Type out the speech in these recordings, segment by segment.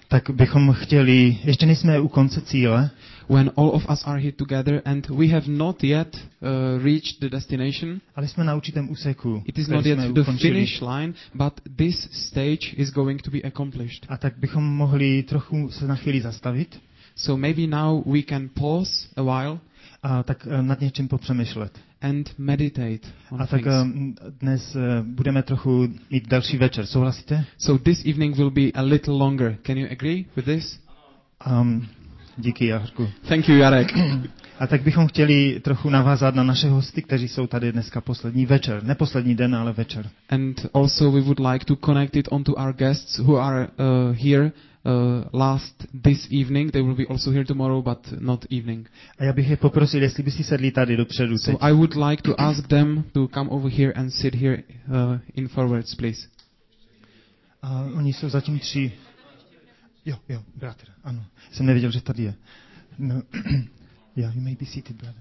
tak bychom chtěli, ještě nejsme u konce cíle, when all of us are here together and we have not yet reached the destination. ale jsme na určitém úseku, It is který not yet jsme the ukončili. finish line, but this stage is going to be accomplished. A tak bychom mohli trochu se na chvíli zastavit So maybe now we can pause a while a tak nad něčím popřemýšlet. and meditate on A tak things. dnes budeme trochu mít další večer. Souhlasíte? So this evening will be a little longer. Can you agree with this? Díky, Jarku. Thank you, Jarek. A tak bychom chtěli trochu navázat na naše hosty, kteří jsou tady dneska poslední večer. Ne poslední den, ale večer. And also we would like to connect it onto our guests who are here last this evening. They will be also here tomorrow, but not evening. A já bych je poprosil, jestli by si sedli tady dopředu teď. So I would like to ask them to come over here and sit here in forwards, please. A oni jsou zatím 3. Jo, bratr, ano. Jsem nevěděl, že tady je. No. Yeah, you may be seated, brother.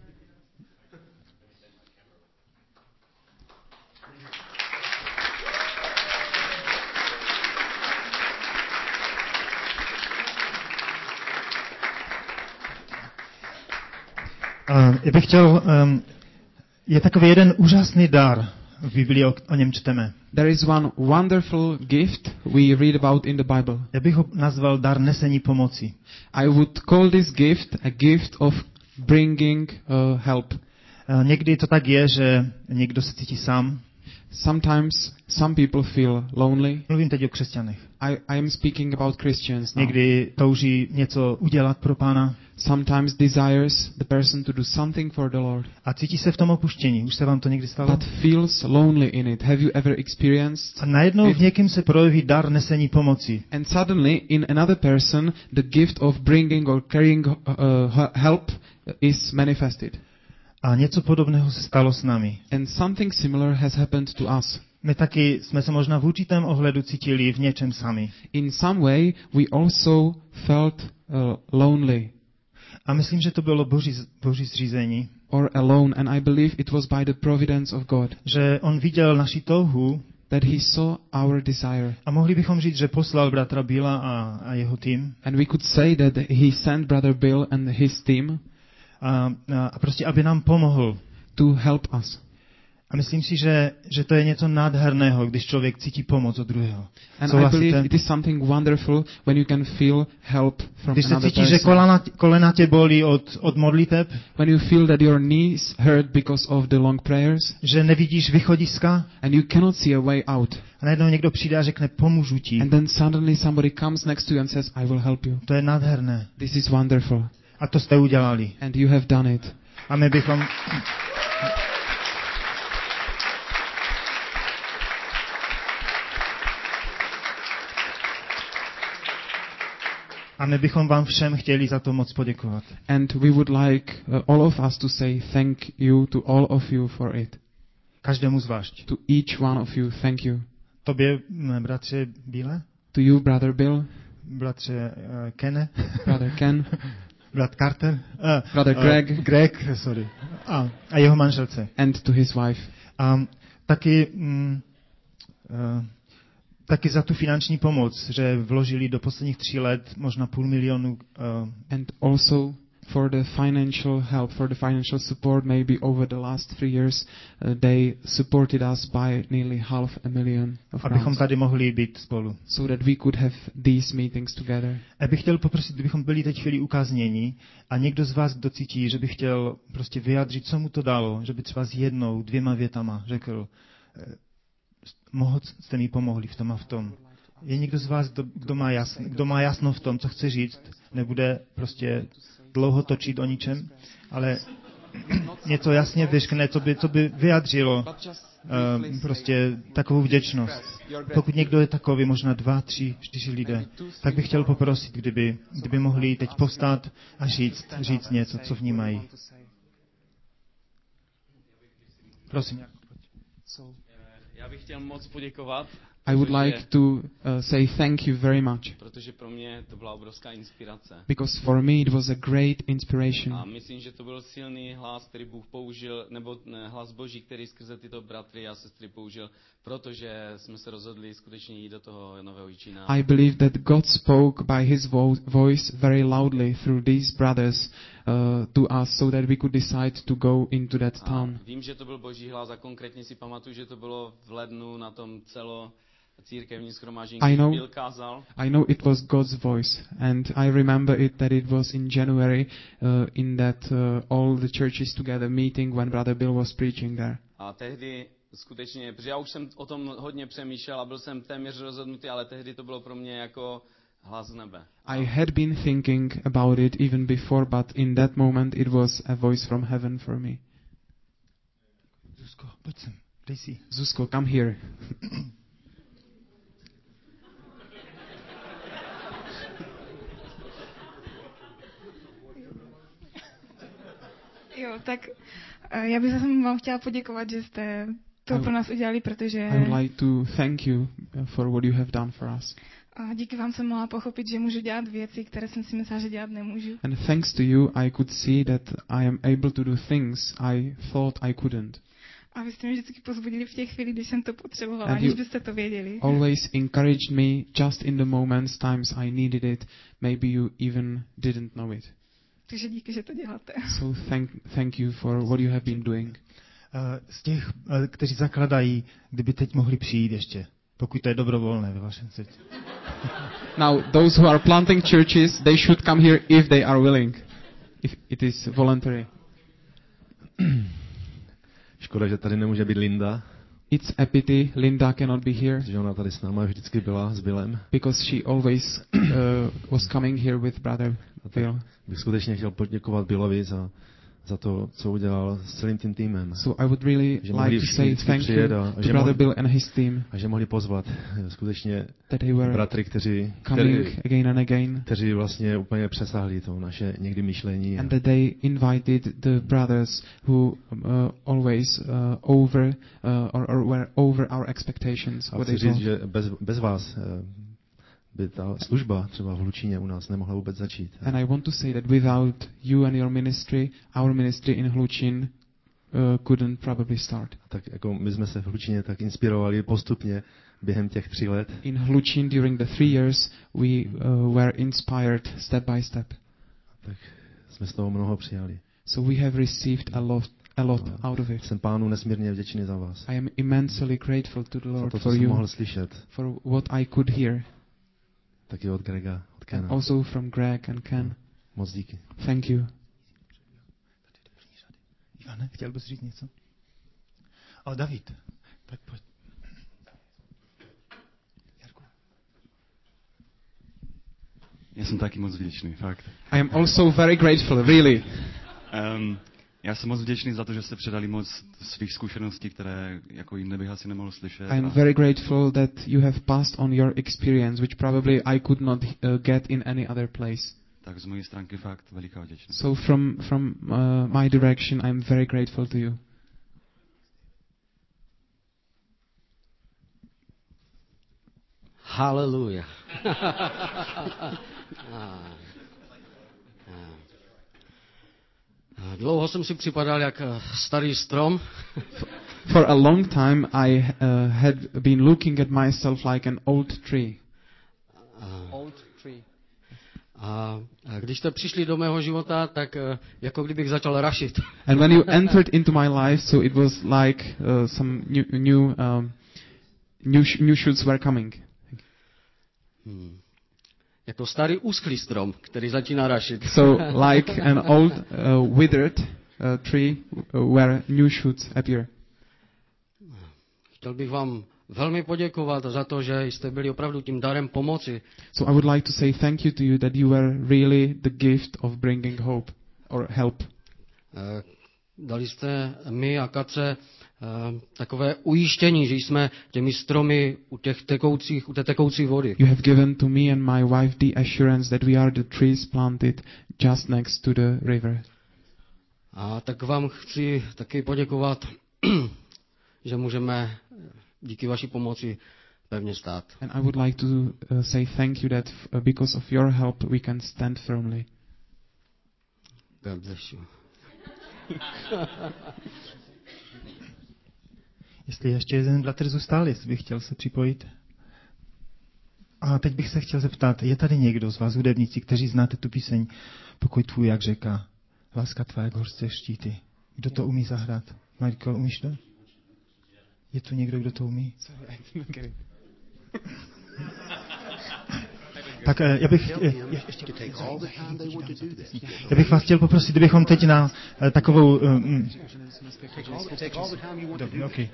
Já bych chtěl, je takový jeden úžasný dar v Biblii, o něm čteme. There is one wonderful gift we read about in the Bible. Já bych ho nazval dar nesení pomoci. I would call this gift a gift of bringing help. Někdy to tak je, že někdo se cítí sám. Sometimes some people feel lonely. Mluvím teď o křesťanech. I am speaking about Christians now. Někdy touží něco udělat pro Pána. Sometimes desires the person to do something for the Lord. A cítí se v tom opuštění. Už se vám to někdy stalo? But feels lonely in it. Have you ever experienced? A najednou v někým se projeví dar nesení pomoci. And suddenly in another person the gift of bringing or carrying help is manifested. A něco podobného se stalo s námi. And something similar has happened to us. My taky jsme se možná v určitém ohledu cítili v něčem sami. In some way we also felt lonely. A myslím, že to bylo Boží zřízení. Or alone, and I believe it was by the providence of God. Že on viděl naši touhu. That he saw our desire. A mohli bychom říct, že poslal bratra Billa a jeho tým. And we could say that he sent brother Bill and his team. A prostě, aby nám pomohl. To help us. A myslím si, že to je něco nádherného, když člověk cítí pomoc od druhého. And I believe it is something wonderful when you can feel help from když another se cítíš, person. že kolena tě bolí od modliteb. When you feel that your knees hurt because of the long prayers. Že nevidíš východiska. And you cannot see a way out. A najednou někdo přijde a řekne, pomůžu ti. And then suddenly somebody comes next to you and says, I will help you. To je nádherné. This is wonderful. A to jste udělali. And you have done it. A my bychom... A my bychom vám všem chtěli za to moc poděkovat. And we would like all of us to say thank you to all of you for it. Každému zvlášť. To each one of you, thank you. Tobě, bratře Bille? To you, brother Bill. Bratře Kenne? Brother Ken. Brat Carter? Brother Greg. Greg, sorry. A jeho manželce. And to his wife. A taky za tu finanční pomoc, že vložili do posledních 3 let možná 500 000. And also for the financial help, for the financial support, maybe over the last 3 years, they supported us by nearly $500,000 of abychom crowns. tady mohli být spolu. So that we could have these meetings together. Já bych chtěl poprosit, kdybychom byli teď chvíli ukáznění a někdo z vás, kdo cítí, že by chtěl prostě vyjádřit, co mu to dalo, že by třeba s 1, 2 větama řekl, jste mi pomohli v tom a v tom. Je někdo z vás, kdo má jasno v tom, co chce říct, nebude prostě dlouho točit o ničem, ale něco jasně vyškne, co by vyjadřilo prostě takovou vděčnost. Pokud někdo je takový, možná 2, 3, 4 lidé, tak bych chtěl poprosit, kdyby mohli teď povstat a říct něco, co vnímají. Prosím. Já bych chtěl moc poděkovat. I would like to say thank you very much. Protože pro mě to byla obrovská inspirace. Because for me it was a great inspiration. A myslím, že to byl silný hlas, který Bůh použil, nebo hlas Boží, který skrze tyto bratry a sestry použil, protože jsme se rozhodli skutečně jít do toho nového Jičína. I believe that God spoke by his voice very loudly through these brothers to us so that we could decide to go into that town. A vím, že to byl Boží hlas a konkrétně si pamatuju, že to bylo v lednu na tom církevní shromáždění, když Bill kázal. I know it was God's voice, and I remember that it was in January in that all the churches together meeting when Brother Bill was preaching there. A tehdy skutečně, protože já už jsem o tom hodně přemýšlel a byl jsem téměř rozhodnutý, ale tehdy to bylo pro mě jako hlas z nebe. I had been thinking about it even before, but in that moment it was a voice from heaven for me. Zuzko, pojď sem, dej si. Zuzko, come here. Jo, tak já bych vám chtěla poděkovat, že jste to pro nás udělali, protože I would like to thank you for what you have done for us. a díky vám jsem mohla pochopit, že můžu dělat věci, které jsem si myslela, že dělat nemůžu. And thanks to you, I could see that I am able to do things I thought I couldn't. A vy jste mě vždycky pozbudili v těch chvílích, když jsem to potřebovala, And aniž you byste to věděli. Always encouraged me just in the moments, times I needed it. Maybe you even didn't know it. Takže díky, že to děláte. So thank you for what you have been doing. Z těch, kteří zakladají, kdyby teď mohli přijít ještě, pokud to je dobrovolné ve vašem srdci. Now, those who are planting churches, they should come here if they are willing, if it is voluntary. Škoda, že tady nemůže být Linda. It's a pity Linda cannot be here. Že ona tady s náma vždycky byla s Billem. Because she always was coming here with brother Bill. Bych skutečně chtěl poděkovat Billovi za to, co udělal s celým tím týmem. So I would really like to say thank you to brother Bill and his team. A že mohli pozvat skutečně that they were bratry, kteří vlastně úplně přesáhli to naše někdy myšlení. And that they invited the brothers who always were over our expectations. A chci říct, že bez vás by ta služba třeba v Hlučíně u nás nemohla vůbec začít. And I want to say that without you and your ministry, our ministry in Hlučín couldn't probably start. Tak jako my jsme se v Hlučíně tak inspirovali postupně během těch 3 let. In Hlučín during the 3 years we were inspired step by step. Tak jsme z toho mnoho přijali. So we have received a lot out of it. Jsem Pánu nesmírně vděčný za vás. I am immensely grateful to the Lord za to, for you. Mohl slyšet. For what I could hear. Taky od Grega, od Kena. And also from Greg and Ken. Moc díky. Thank you. Ivane, chtěl bys říct něco? Ale David, tak pojď. Jarku. Já jsem taky moc vděčný, fakt. I am also very grateful, really. Já jsem moc vděčný za to, že jste předali moc svých zkušeností, které jako jinde bych asi nemohl slyšet. I am very grateful that you have passed on your experience, which probably I could not get in any other place. Tak z mojí stránky fakt veliká vděčnost. So from my direction, I am very grateful to you. Hallelujah. Dlouho jsem si připadal jak starý strom. For a long time I had been looking at myself like an old tree. A když jste přišli do mého života, tak jako kdybych začal rašit. And when you entered into my life, so it was like some new shoots were coming. Jako starý uschlý strom, který začíná rašit. So like an old withered tree where new shoots appear. Chtěl bych vám velmi poděkovat za to, že jste byli opravdu tím darem pomoci. So I would like to say thank you to you that you were really the gift of bringing hope or help. Dali jste mi a Katře takové ujištění, že jsme těmi stromy u té tekoucí vody. You have given to me and my wife the assurance that we are the trees planted just next to the river. A tak vám chci taky poděkovat, že můžeme díky vaší pomoci pevně stát. And I would like to say thank you that because of your help we can stand firmly. God bless you. Jestli ještě jeden bratr zůstal, jestli bych chtěl se připojit. A teď bych se chtěl zeptat, je tady někdo z vás hudebníci, kteří znáte tu píseň Pokoj tvůj jak řeka, láska tvá jak horské štíty. Kdo to umí zahrát? Michael, umíš to? Je tu někdo, kdo to umí? Tak já bych vás chtěl poprosit, kdybychom teď na takovou... Okay.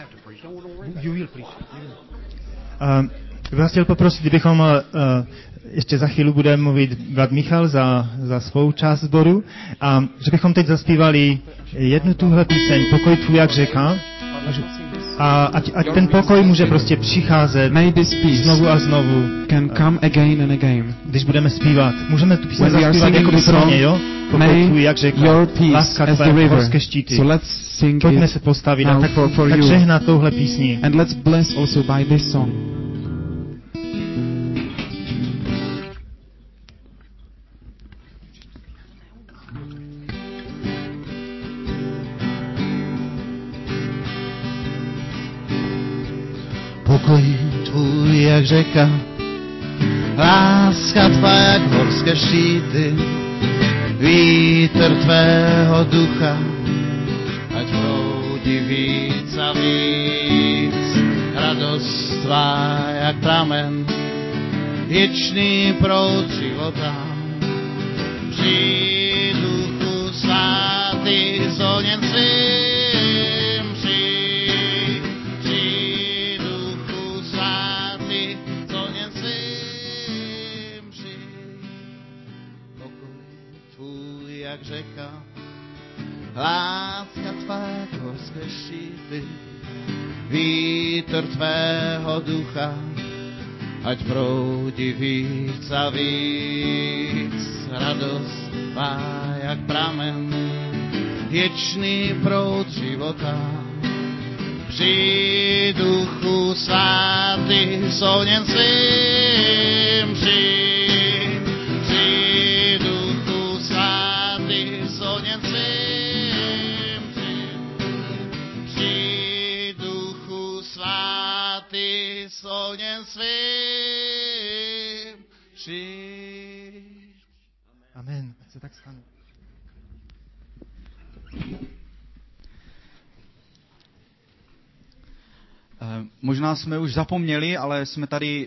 Bych vás chtěl poprosit, kdybychom ještě za chvíli bude mluvit brat Michal za svou část sboru a že bychom teď zaspívali jednu tuhle píseň Pokoj tvůj jak řeka a ať ten pokoj může prostě přicházet znovu a znovu. Can come again and again. Když budeme zpívat, můžeme tu píseň zaspívat jako by jo? Pokoj tvůj jak řeka, láska tvá jak horské štíty. So let's sing Pojďme it se postavit now a tak žehnat touhle písní. And let's bless also by this song. Pokoj tvůj jak řeka, láska tvá jak horské štíty, vítr tvého ducha, ať proudí víc a víc, radost tvá jak pramen, věčný proud života. Při duchu svatý zoněn svým, při duchu svatý zoněn svým, pokoj tvůj jak řeka, láska tvá jak horské štíty, vítr tvého ducha, ať proudí víc a víc, radost tvá jak pramen, věčný proud života. Při duchu svatý soněn svým, při duchu svatý soněn svým, při duchu svatý soněn svým, Amen. Se tak stane. Možná jsme už zapomněli, ale jsme tady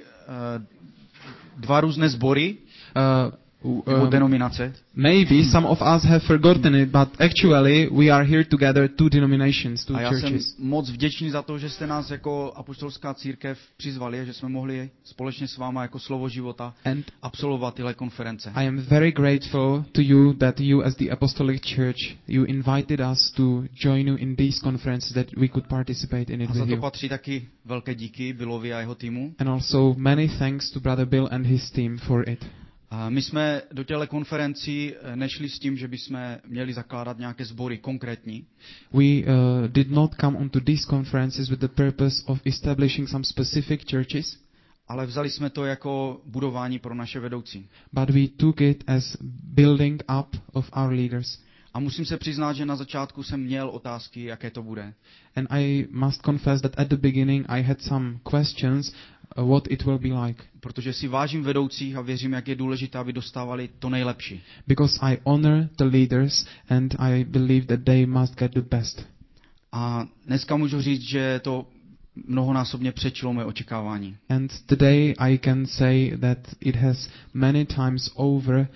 dva různé sbory nebo denominace. Maybe some of us have forgotten it, but actually we are here together, two denominations, two churches. A já churches. jsem moc vděčný za to, že jste nás jako apoštolská církev přizvali a že jsme mohli společně s váma jako Slovo života absolvovat tyhle konference. I am very grateful to you that you as the Apostolic Church, you invited us to join you in these conferences that we could participate in it with you. A za to patří taky velké díky Billovi a jeho týmu. And also many thanks to Brother Bill and his team for it. A my jsme do těchto konferencí nešli s tím, že bychom měli zakládat nějaké sbory konkrétní. We did not come onto these conferences with the purpose of establishing some specific churches. Ale vzali jsme to jako budování pro naše vedoucí. But we took it as building up of our leaders. A musím se přiznat, že na začátku jsem měl otázky, jaké to bude. And I must confess that at the beginning I had some questions what it will be like. Protože si vážím vedoucích a věřím, jak je důležité, aby dostávali to nejlepší. Because I honor the leaders and I believe that they must get the best. A dneska můžu říct, že to mnohonásobně přečilo moje očekávání. And today I can say that it has many times over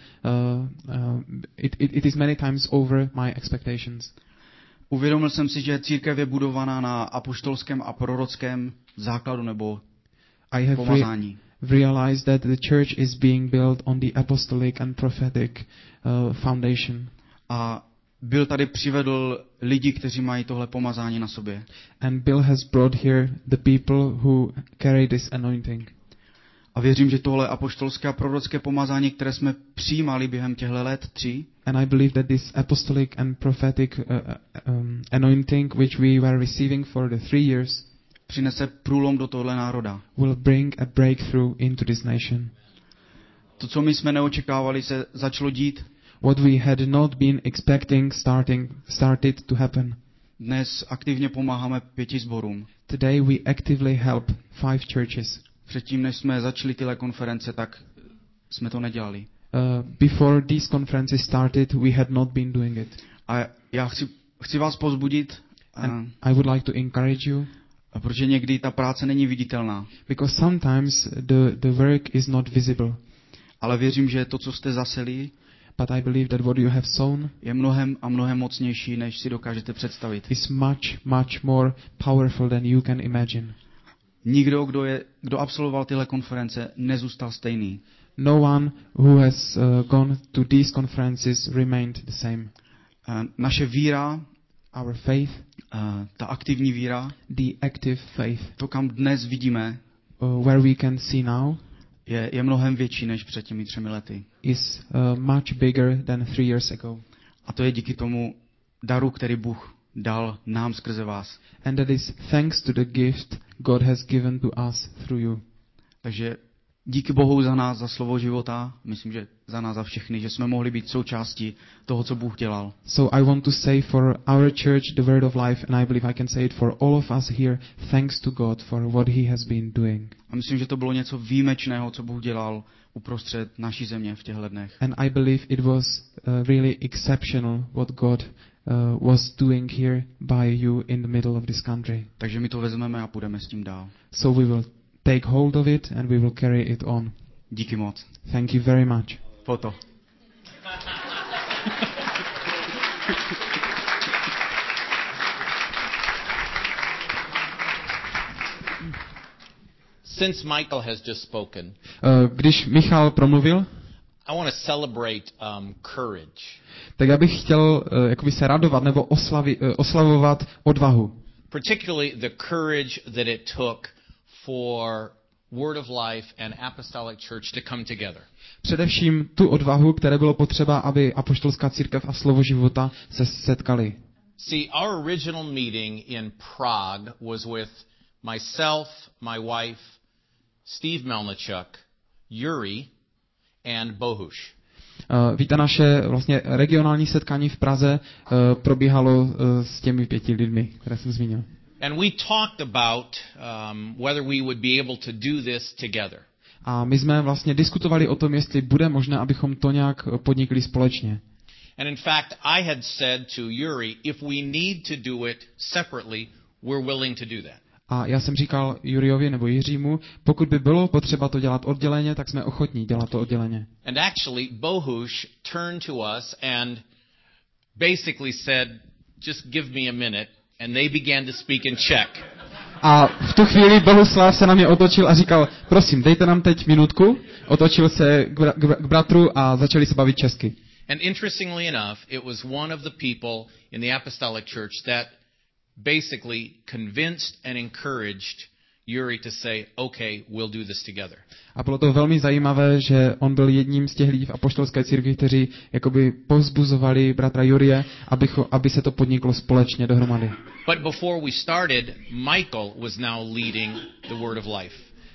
it is many times over my expectations. Uvědomil jsem si, že církev je budovaná na apoštolském a prorockém základu nebo pomazání. Realized that the church is being built on the apostolic and prophetic foundation. A Bill tady přivedl lidi, kteří mají tohle pomazání na sobě. And Bill has brought here the people who carry this anointing. A věřím, že tohle apoštolské a prorocké pomazání, které jsme přijímali během těchto let 3, and I believe that this apostolic and prophetic anointing which we were receiving for the 3 years, přinese průlom do tohle národa. will bring a breakthrough into this nation. To, co my jsme neočekávali, se začalo dít. What we had not been expecting started to happen. Dnes aktivně pomáháme 5 sborům. Today we actively help 5 churches. Předtím, než jsme začali tyhle konference, tak jsme to nedělali. Before these conferences started, we had not been doing it. A já chci vás povzbudit, And I would like to encourage you, protože někdy ta práce není viditelná. because sometimes the work is not visible. Ale věřím, že to, co jste zaseli, But I believe that what you have sown je mnohem a mnohem mocnější, než si dokážete představit. is much more powerful than you can imagine. Nikdo, kdo absolvoval tyhle konference, nezůstal stejný. No one who has gone to these conferences remained the same. Naše víra, Our faith, ta aktivní víra, the active faith, to, kam dnes vidíme, where we can see now, je mnohem větší než před těmi 3 lety. is much bigger than 3 years ago. A to je díky tomu daru, který Bůh dal nám skrze vás. And that is thanks to the gift God has given to us through you. Takže díky Bohu za nás, za slovo života, myslím, že za nás, za všechny, že jsme mohli být součástí toho, co Bůh dělal. So I want to say for our church, the word of life, and I believe I can say it for all of us here, thanks to God for what he has been doing. A myslím, že to bylo něco výjimečného, co Bůh dělal uprostřed naší země v těchto dnech. And I believe it was really exceptional what God was doing here by you in the middle of this country. Takže my to vezmeme a půjdeme s tím dál. So we will take hold of it and we will carry it on. Díky moc. Thank you very much. Foto. Since Michael has just spoken, Když Michal promluvil, I want to celebrate courage. tak já bych chtěl jakoby se radovat nebo oslavovat odvahu. Particularly the courage that it took for Word of Life and Apostolic Church to come together. Především tu odvahu, které bylo potřeba, aby apoštolská církev a slovo života se setkali. See, our original meeting in Prague was with myself, my wife, Steve Melnichuk, Yuri, and Bohuš. Víte, naše vlastně regionální setkání v Praze probíhalo s těmi 5 lidmi, které jsem zmínil. And we talked about whether we would be able to do this together. A my jsme vlastně diskutovali o tom, jestli bude možné, abychom to nějak podnikli společně. And in fact, I had said to Yuri, if we need to do it separately, we're willing to do that. A já jsem říkal Juriovi nebo Jiřímu, pokud by bylo potřeba to dělat odděleně, tak jsme ochotní dělat to odděleně. And actually, Bohuš turned to us and basically said, just give me a minute, and they began to speak in Czech. A v tu chvíli Bohuslav se na mě otočil a říkal, prosím, dejte nám teď minutku. Otočil se k bratru a začali se bavit česky. And interestingly enough, it was one of the people in the Apostolic Church that basically convinced and encouraged Yuri to say, okay, we'll do this together. A bylo to velmi zajímavé, že on byl jedním z těch lidí v apoštolské církvi, kteří jakoby povzbuzovali bratra Jurie, aby se to podniklo společně dohromady. But before we started, Michael was now leading the Word of Life.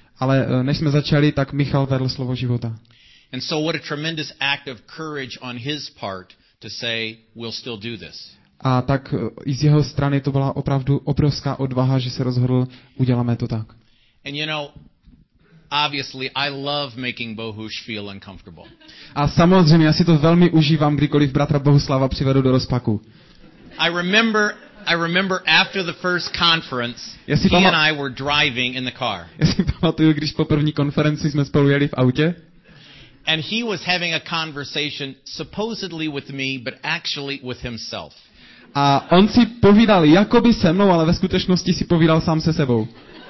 Ale než jsme začali, tak Michal vedl slovo života. And so what a tremendous act of courage on his part to say, we'll still do this. A tak i z jeho strany to byla opravdu obrovská odvaha, že se rozhodl, uděláme to tak. And you know, obviously I love making Bohuš feel uncomfortable. A samozřejmě já si to velmi užívám, kdykoliv bratra Bohuslava přivedu do rozpaku. I remember after the first conference, he and I were driving in the car. Já si pamatuju, když po první konferenci jsme spolu jeli v autě. And he was having a conversation supposedly with me, but actually with himself. A on si povídal jakoby se mnou, ale ve skutečnosti si povídal sám se sebou.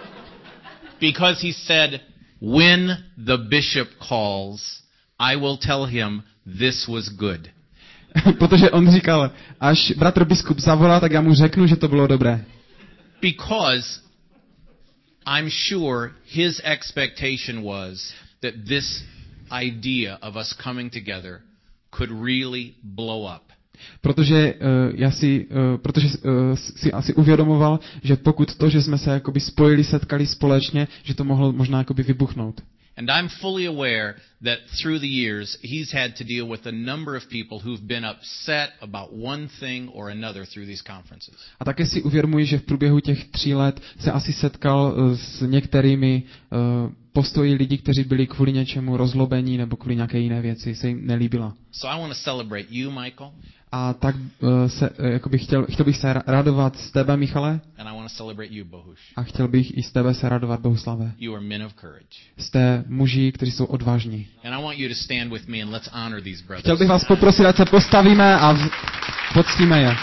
Because he said, when the bishop calls, I will tell him this was good. Protože on říkal, až bratr biskup zavolá, tak já mu řeknu, že to bylo dobré. Because I'm sure his expectation was that this idea of us coming together could really blow up. Protože si asi uvědomoval, že pokud to, že jsme se jakoby spojili, setkali společně, že to mohlo možná jakoby vybuchnout. And I'm fully aware that through the years he's had to deal with a number of people who've been upset about one thing or another through these conferences. A také si uvědomuji, že v průběhu těch 3 let se asi setkal s některými postoji lidí, kteří byli kvůli něčemu rozlobení nebo kvůli nějaké jiné věci, se jim nelíbila. So I want to celebrate you, Michael. A tak chtěl bych se radovat z tebe, Michale. And I want to celebrate you, Bohuš. A chtěl bych i z tebe se radovat, Bohuslave. You are men of courage. Jste muži, kteří jsou odvážní. And I want you to stand with me and let's honor these brothers. Chtěl bych vás poprosit, ať se postavíme a poctíme je.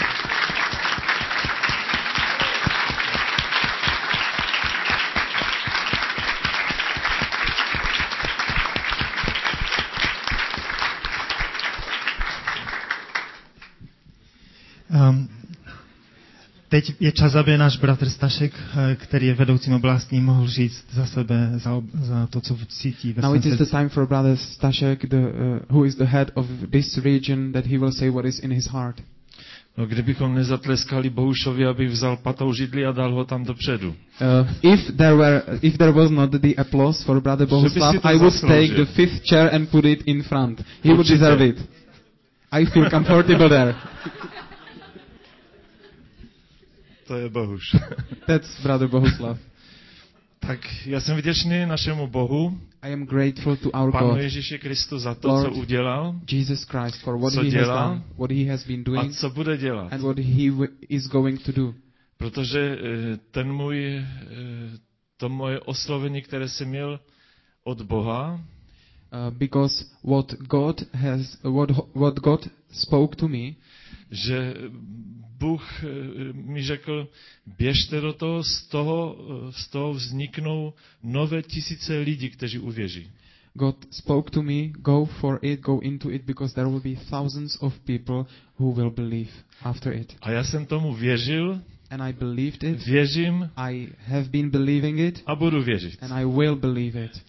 Teď je čas, aby náš bratr Stašek, který je vedoucím oblastí, mohl říct za sebe, za to, co cítí ve Now svém it is the srdci. time for brother Stashek, who is the head of this region, that he will say what is in his heart. No, kdybychom nezatleskali Bohušovi, aby vzal patou židli a dal ho tam dopředu. If there was not the applause for brother Bohuslav, I would take the 5th chair and put it in front. He would deserve it. I feel comfortable there. To je Bohuš. That's brother Bohuslav. Tak já jsem vděčný našemu Bohu, I am grateful to our Pánu God, Ježíši Kristu za to, Lord co udělal, Jesus Christ, for what co he has dělá done, what he has been a doing, co bude dělat. and what he is going to do. Protože to moje oslovení, které jsem měl od Boha, Because what God spoke to me, že Bůh mi řekl, běžte do toho, z toho vzniknou nové tisíce lidí, kteří uvěří. God spoke to me, go for it, go into it, because there will be thousands of people who will believe after it. A já jsem tomu věřil, And I believed it, věřím I have been believing it, a budu věřit. and I will believe it.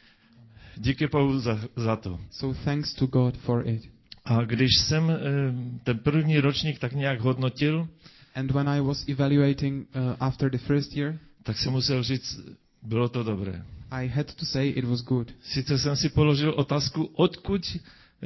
Díky Bohu za to. So thanks to God for it. A když jsem ten první ročník tak nějak hodnotil, And when I was evaluating after the first year, tak jsem musel říct, bylo to dobré. I had to say it was good. Sice jsem si položil otázku, odkud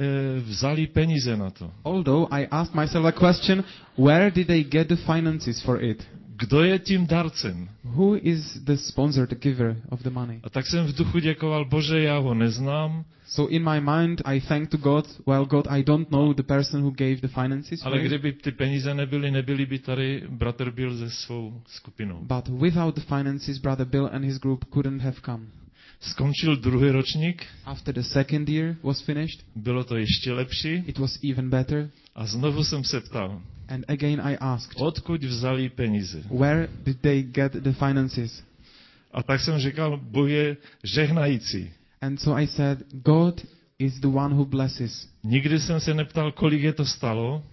vzali peníze na to. Although I asked myself a question, where did they get the finances for it? Kdo je tím darcem? Who is the sponsor, the giver of the money? A tak jsem v duchu děkoval, Bože, já ho neznám. So in my mind I thank to God, well God, I don't know the person who gave the finances Ale for it. kdyby ty peníze nebyly by tady bratr Bill se svou skupinou. But without the finances, brother Bill and his group couldn't have come. Skončil druhý ročník. After the second year was finished, bylo to ještě lepší. It was even better. A znovu jsem se ptal. And again I asked, odkud vzali peníze? Where did they get the finances? A tak jsem říkal, Bůh je žehnající. And so I said, God is the one who blesses. Nikdy jsem se neptal, kolik je to stalo.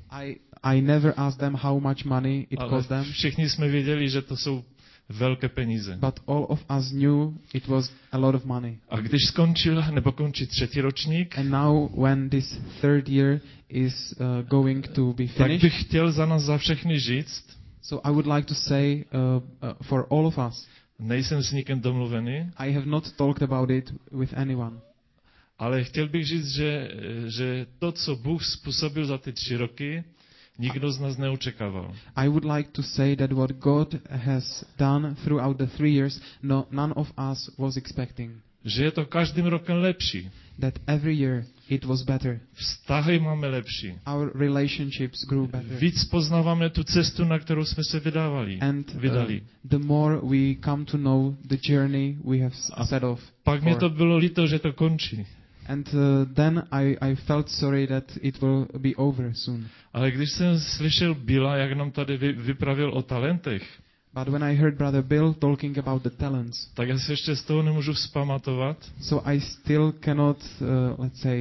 I never asked them how much money it cost them. Všichni jsme věděli, že to jsou velké peníze. But all of us knew it was a lot of money. A když končí třetí ročník, and now when this third year is going to be finished, tak bych chtěl za nás za všechny říct, so I would like to say for all of us, nejsem s nikým domluvený, I have not talked about it with anyone. Ale chtěl bych říct, že to, co Bůh způsobil za ty 3 roky, nikdo z nás neočekával. I would like to say that what God has done throughout the 3 years, none of us was expecting. Že je to každým rokem lepší. That every year it was better. Vztahy máme lepší. Our relationships grew better. Víc poznáváme tu cestu, na kterou jsme se vydali. The more we come to know the journey we have set off. Pak mě to bylo líto, že to končí. And then I felt sorry that it will be over soon. Ale když jsem slyšel Billa, jak nám tady vyprávěl o talentech, but when I heard brother Bill talking about the talents, tak já se ještě z toho nemůžu vzpamatovat. So I still cannot, let's say,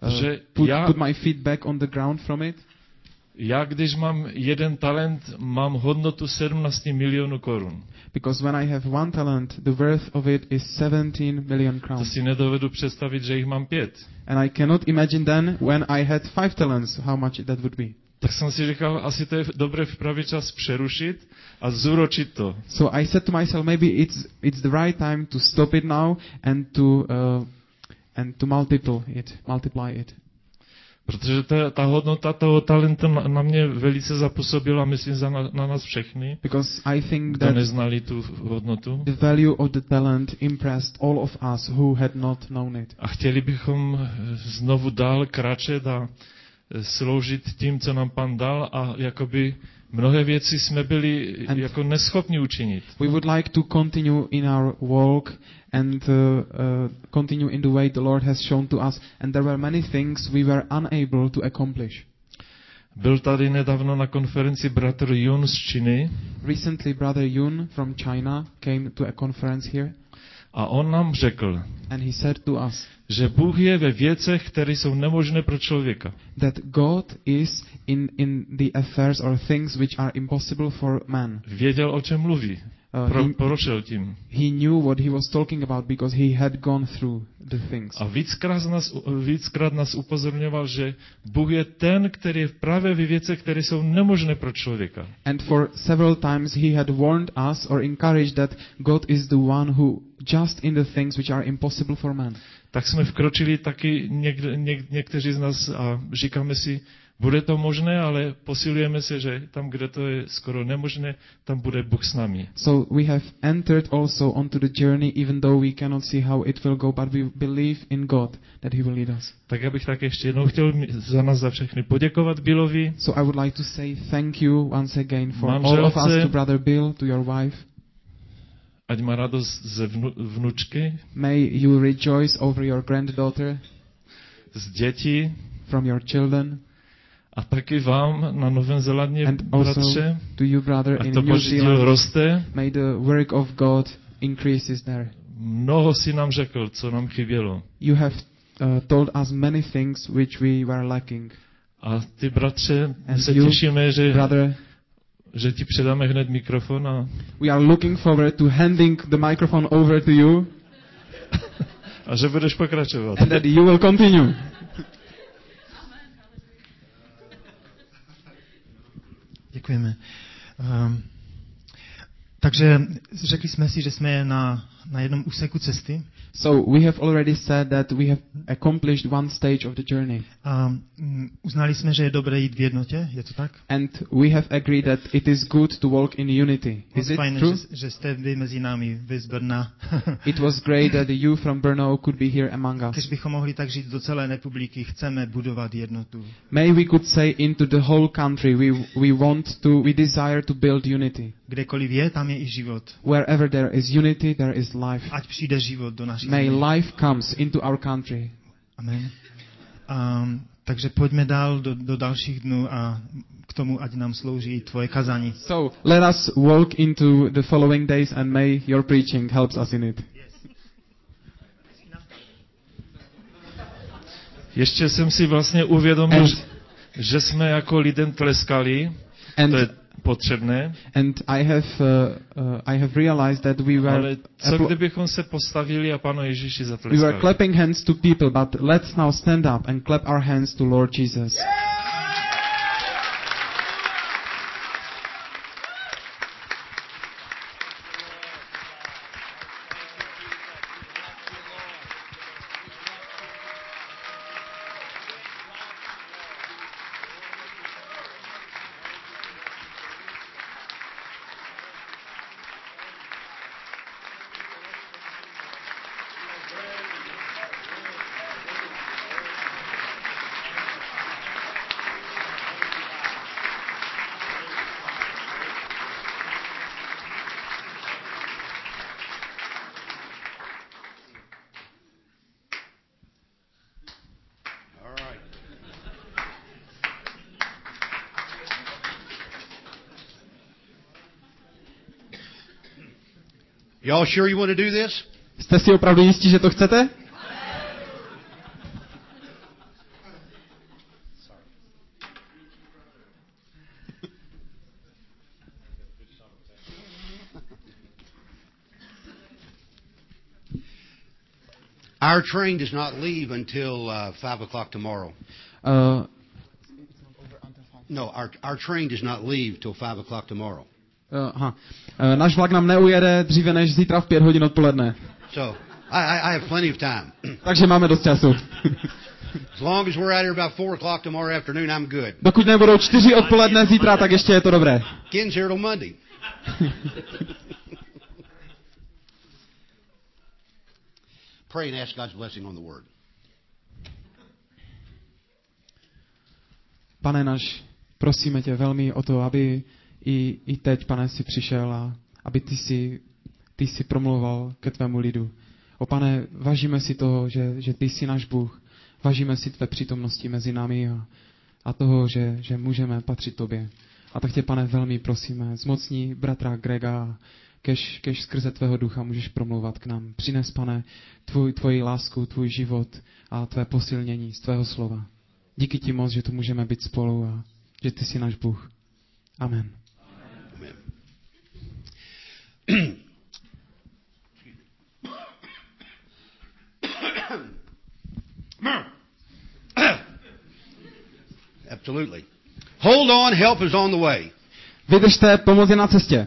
put my feet back on the ground from it. Já, když mám jeden talent, mám hodnotu 17 milionů korun. Because when I have one talent, the worth of it is 17 million crowns. To si nedovedu představit, že jich mám 5. And I cannot imagine then, when I had 5 talents, how much that would be. tak jsem si říkal, asi to je dobré v pravý čas přerušit a zúročit to. So I said to myself, maybe it's the right time to stop it now and to multiply it. Protože ta hodnota toho talentu na mě velice zapůsobila, myslím, na nás všechny. Because I think kdo that neznali tu hodnotu. The value of the talent impressed all of us who had not known it. A chtěli bychom znovu dál kráčet a sloužit tím, co nám Pan dal, a jakoby mnohé věci jsme byli jako neschopni učinit. We would like to continue in our walk and continue in the way the Lord has shown to us, and there were many things we were unable to accomplish. Byl tady nedávno na konferenci bratr Yun z Číny. Recently brother Yun from China came to a conference here. A on nám řekl, and he said to us, že Bůh je ve věcech, které jsou nemožné pro člověka. That God is in the affairs or things which are impossible for man. Věděl, o čem mluví. Prošel tím. He knew what he was talking about because he had gone through the things. A víckrát nás upozorňoval, že Bůh je ten, který je právě ve věcech, které jsou nemožné pro člověka. And for several times he had warned us or encouraged that God is the one who just in the things which are impossible for man. Tak jsme vkročili taky někteří z nás a říkáme si, bude to možné, ale posilujeme se, že tam, kde to je skoro nemožné, tam bude Bůh s námi. So we have entered also onto the journey, even though we cannot see how it will go, but we believe in God that He will lead us. Tak já bych tak ještě jednou chtěl za nás za všechny poděkovat Billovi. So I would like to say thank you once again for all of us, to brother Bill, to your wife. Ať má radost ze vnučky. May you rejoice over your granddaughter. Z dětí. From your children. A taky vám na Novém Zélandě, bratře, to you, brother, ať in to New Boží dílo Zealand, roste. May the work of God increases there. Mnoho si nám řekl, co nám chybělo. You have told us many things which we were lacking. A ty, bratře, se těšíme, že ti předáme hned mikrofon. A we are looking forward to handing the microphone over to you. A že budeš pokračovat. And that you will continue. Děkujeme. Takže řekli jsme si, že jsme na jednom úseku cesty. So we have already said that we have accomplished one stage of the journey. A uznali jsme, že je dobré jít v jednotě, je to tak? And we have agreed that it is good to walk in unity. Is it fajné, true? Že jste vy mezi námi, vy z Brna. It was great that you from Brno could be here among us. Když bychom mohli tak říct do celé republiky, chceme budovat jednotu. May we could say into the whole country, we desire to build unity. Kdekoliv je, tam je i život. Wherever there is unity, there is life. Ať přijde život do naší May země. life comes into our country. Amen. Takže pojďme dál do dalších dnů a k tomu, ať nám slouží tvoje kazání. So, let us walk into the following days and may your preaching helps us in it. Ještě jsem si vlastně uvědomil, že jsme jako lidem tleskali. To je potřebné. And I have realized that we were. Ale co kdybychom se postavili a Panu Ježíši zatleskali? We were clapping hands to people, but let's now stand up and clap our hands to Lord Jesus. Y'all sure you want to do this? Jste si opravdu jistí, že to chcete? Our train does not leave until 5 o'clock tomorrow. No, our train does not leave till 5 o'clock tomorrow. Náš vlak nám neujede dříve než zítra v 5 hodin odpoledne. So, I have plenty of time. Takže máme dost času. As long as we're out here about 4 o'clock tomorrow afternoon, I'm good. Dokud nebudou 4 odpoledne zítra, tak ještě je to dobré. Ken's here till Monday. Pray and ask God's blessing on the word. Pane náš, prosíme tě velmi o to, aby i teď, Pane, si přišel a aby ty si promluval ke tvému lidu. O Pane, vážíme si toho, že ty jsi náš Bůh. Vážíme si tvé přítomnosti mezi námi a toho, že můžeme patřit tobě. A tak tě, Pane, velmi prosíme, zmocni bratra Grega, kež skrze tvého ducha můžeš promlouvat k nám. Přines, Pane, tvoji lásku, tvůj život a tvé posilnění z tvého slova. Díky ti moc, že tu můžeme být spolu a že ty jsi náš Bůh. Amen. Absolutely. Hold on, help is on the way. Vydržte, pomoc je na cestě.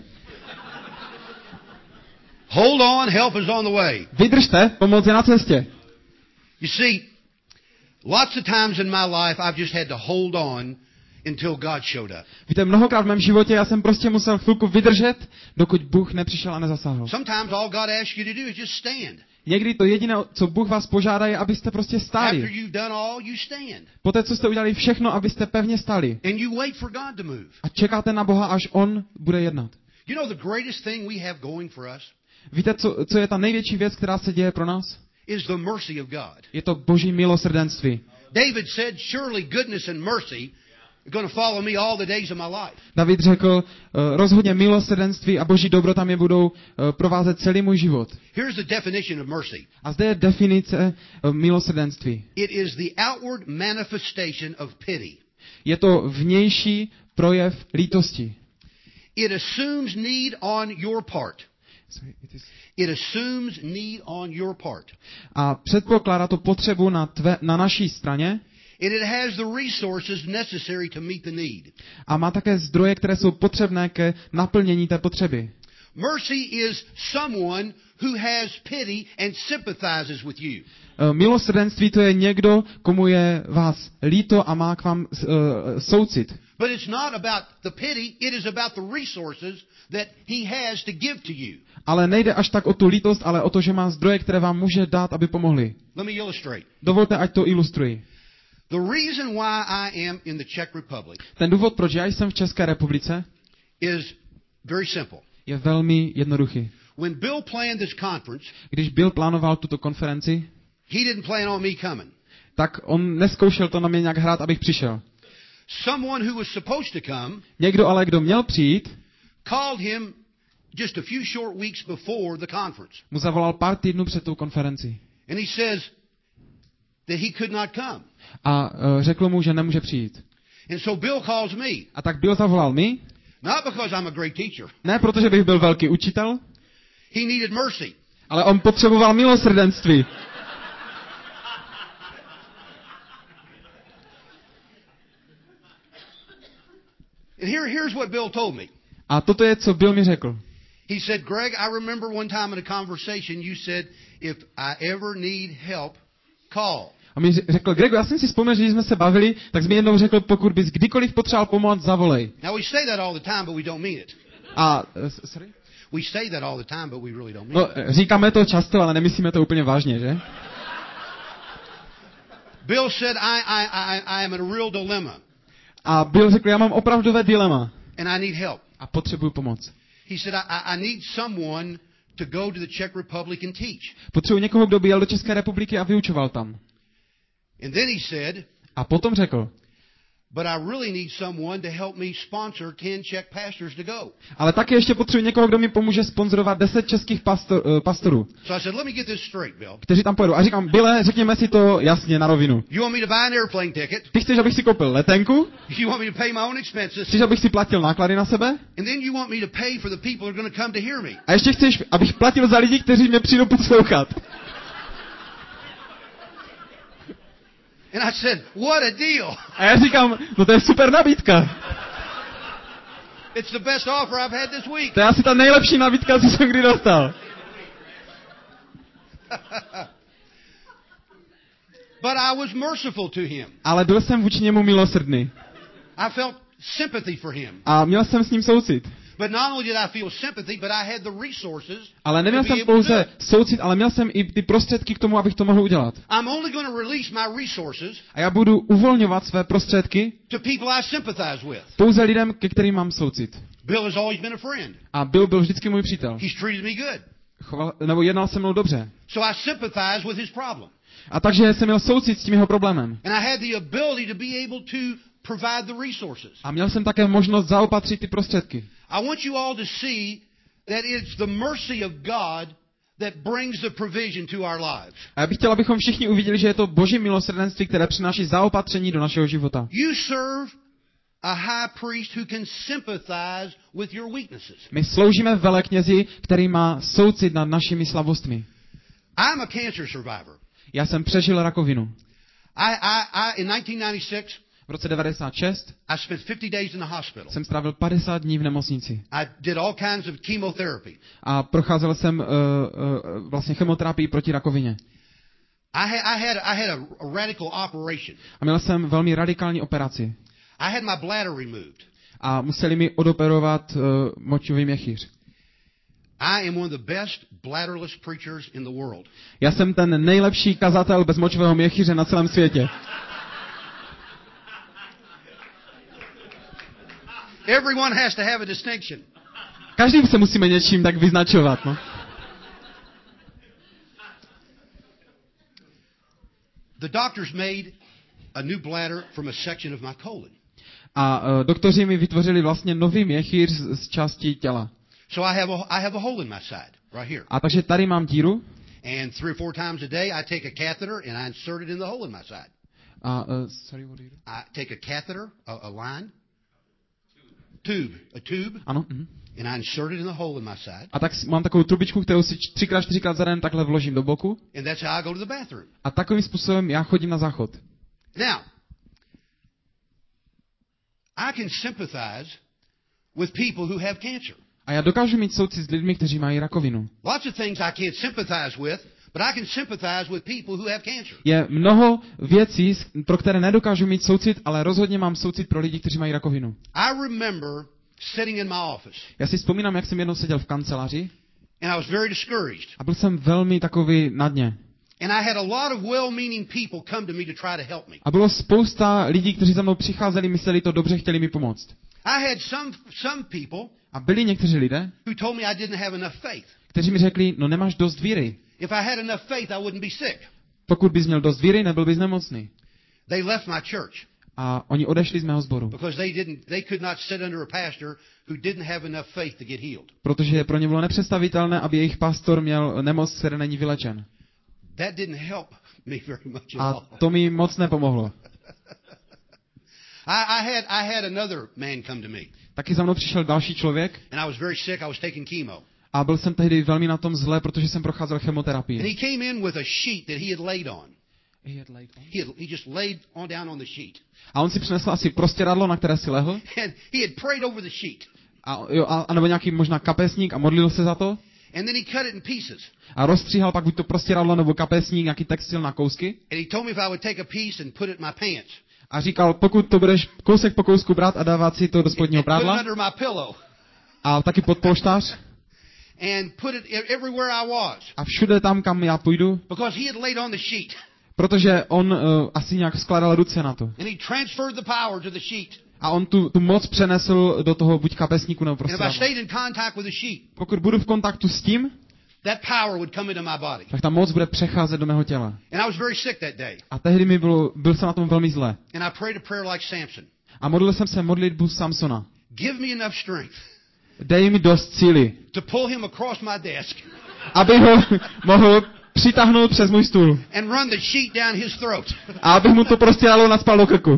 Hold on, help is on the way. Vydržte, pomoc je na cestě. You see, lots of times in my life I've just had to hold on until God showed up. Víte, mnohokrát v mém životě já jsem prostě musel chvilku vydržet, dokud Bůh nepřišel a nezasáhl. Sometimes all God asks you to do is just stand. Někdy to jediné, co Bůh vás požádá, je, abyste prostě After stáli. you've done all, you stand. Poté, co jste udělali všechno, abyste pevně stáli. And you wait for God to move. A čekáte na Boha, až On bude jednat. You know the greatest thing we have going for us Víte, co je ta největší věc, která se děje pro nás? is the mercy of God. Je to Boží milosrdenství. David said, surely goodness and mercy are going to follow me all the days of my life. David řekl, rozhodně milosrdenství a Boží dobrota mě budou provázet celý můj život. Here's the definition of mercy. A zde je definice milosrdenství. It is the outward manifestation of pity. Je to vnější projev lítosti. It assumes need on your part. It assumes need on your part. A předpokládá to potřebu na naší straně. And it has the resources necessary to meet the need. A má také zdroje, které jsou potřebné ke naplnění té potřeby. Mercy is someone who has pity and sympathizes with you. Milosrdenství to je někdo, komu je vás líto a má k vám soucit. But it's not about the pity, it is about the resources that he has to give to you. Ale nejde až tak o tu lítost, ale o to, že má zdroje, které vám může dát, aby pomohli. Let me illustrate. Dovolte, ať to ilustruji. The reason why I am in the Czech Republic Ten důvod, proč já jsem v České republice, is very simple. je velmi jednoduchý. When Bill planned this conference, Když Bill plánoval tuto konferenci, he didn't plan on me coming. tak on neskoušel to na mě nějak hrát, abych přišel. Someone who was supposed to come Někdo ale, kdo měl přijít, called him just a few short weeks before the conference. mu zavolal pár týdnů před tou konferencí. And he says that he could not come. A řekl mu, že nemůže přijít. And so Bill calls me. A tak Bill zavolal mi, Not because I'm a great teacher. ne protože bych byl velký učitel, He needed mercy. ale on potřeboval milosrdenství. And here's what Bill told me. A toto je, co Bill mi řekl. He said, Greg, I remember one time in a conversation you said, if I ever need help, call. A mi řekl, Grego, já jsem si vzpomněl, že když jsme se bavili, tak jsi mi jednou řekl, pokud bys kdykoliv potřeboval pomoct, zavolej. Now we say that all the time, but we don't mean it. A, sorry? We say that all the time, but we really don't mean No, říkáme to často, ale nemyslíme to úplně vážně, že? Bill said, I am in a real dilemma. A Bill řekl, já mám opravdové dilema. And I need help. A potřebuju pomoc. He said, I need someone to go to the Czech Republic and teach. Potřebuji někoho, kdo by jel do České republiky a vyučoval tam. And then he said, a potom řekl, but I really need someone to help me sponsor 10 Czech pastors to go. Ale taky ještě potřebuji někoho, kdo mi pomůže sponzorovat 10 českých pastorů. So I said, let me get this straight, Bill. Kteří tam pojedou. A říkám, Bille, řekněme si to jasně na rovinu. You want me to buy an airplane ticket? Ty chceš, abych si koupil letenku? You want me to pay my own expenses? Chceš, abych si platil náklady na sebe? And then you want me to pay for the people who are going to come to hear me. A ještě chceš, abych platil za lidi, kteří mě přijdou poslouchat. And I said, what a deal. A já říkám, no to je super nabídka. It's the best offer I've had this week. To je asi ta nejlepší nabídka, co jsem kdy dostal. But I was merciful to him. Ale byl jsem vůči němu milosrdný. I felt sympathy for him. A měl jsem s ním soucit. But not only did I feel sympathy, but I had the resources. Ale neměl jsem pouze soucit, ale měl jsem i ty prostředky k tomu, abych to mohl udělat. I'm only going to release my resources. A já budu uvolňovat své prostředky to people I sympathize with. Pouze lidem, ke kterým mám soucit. Bill has always been a friend. A Bill byl vždycky můj přítel. He's treated me good. Jednal se mnou dobře. So I sympathize with his problem. A takže jsem měl soucit s tím jeho problémem. And I had the ability to be able to provide the resources. A měl jsem také možnost zaopatřit ty prostředky. I want you all to see that it's the mercy of God that brings the provision to our lives. A já bych chtěl, abychom všichni uviděli, že je to Boží milosrdenství, které přináší zaopatření do našeho života. You serve a high priest who can sympathize with your weaknesses. My sloužíme veleknězi, který má soucit nad našimi slabostmi. I'm a cancer survivor. Já jsem přežil rakovinu. In 1996, v roce 96 I spent 50 days in the hospital. Jsem strávil 50 dní v nemocnici. I did all kinds of chemotherapy. A procházel jsem vlastně chemoterapii proti rakovině. I had a radical operation. A měl jsem velmi radikální operaci. I had my bladder removed. A museli mi odoperovat močový měchýř. I am one of the best bladderless preachers in the world. Já jsem ten nejlepší kazatel bez močového měchýře na celém světě. Everyone has to have a distinction. Každý se musíme něčím tak vyznačovat, no. The doctors made a new bladder from a section of my colon. A doktoři mi vytvořili vlastně nový měchýř z části těla. So I have a hole in my side right here. A takže tady mám díru. And 3 or 4 times a day I take a catheter and I insert it in the hole in my side. Sorry, what do you do? I take a catheter, a line, a tube. Ano. And I insert it in the hole in my side. A tak mám takovou trubičku, kterou si 3x4 za den takhle vložím do boku. And that's how I go to the bathroom. A takovým způsobem já chodím na záchod. Now, I can sympathize with people who have cancer. A já dokážu mít soucit s lidmi, kteří mají rakovinu. Lots of things I can't sympathize with, but I can sympathize with people who have cancer. Je mnoho věcí, pro které nedokážu mít soucit, ale rozhodně mám soucit pro lidi, kteří mají rakovinu. I remember sitting in my office. Já si vzpomínám, jak jsem jednou seděl v kanceláři. And I was very discouraged. A byl jsem velmi takový na dně. And I had a lot of well-meaning people come to me to try to help me. A bylo spousta lidí, kteří za mnou přicházeli, mysleli to dobře, chtěli mi pomoct. I had some people. A byli někteří lidé, who told me I didn't have enough faith. Kteří mi řekli, no nemáš dost víry. If I had enough faith, I wouldn't be sick. Pokud bys měl dost víry, nebyl bys nemocný. They left my church. A oni odešli z mého sboru. Because they could not sit under a pastor who didn't have enough faith to get healed. Protože pro ně bylo nepředstavitelné, aby jejich pastor měl nemoc, který není vylečen. That didn't help me very much at A all. to mi moc nepomohlo. I had another man come to me. Taky za mnou přišel další člověk. And I was very sick. I was taking chemo. A byl jsem tehdy velmi na tom zle, protože jsem procházel chemoterapii. And he came in with a sheet that he had laid on. He just laid down on the sheet. A on si přinesl asi prostěradlo, na které si lehl. And he had prayed over the sheet. A nebo nějaký možná kapesník a modlil se za to. And then he cut it in pieces. A rozstříhal pak buď to prostěradlo nebo kapesník, nějaký textil na kousky. And he told me if I would take a piece and put it in my pants. A říkal, pokud to budeš kousek po kousku brát a dávat si to do spodního prádla. A taky pod polštář. And put it everywhere I was. A všude tam, kam já půjdu. Because he had laid on the sheet. Protože on asi nějak skládal ruce na to. And he transferred the power to the sheet. A on tu moc přenesl do toho buď kapesníku nebo prostěradla. Pokud budu v kontaktu s tím, that power would come into my body. Tak ta moc bude přecházet do mého těla. And I was very sick that day. A tehdy byl jsem na tom velmi zle. And I prayed a prayer like Samson. A modlil jsem se modlitbu Samsona. Give me enough strength. Dej mi dost síly. To pull him across my desk. Aby ho mohl přitáhnout přes můj stůl. And run the sheet down his throat. A abych mu to prostěradlo nacpal do krku.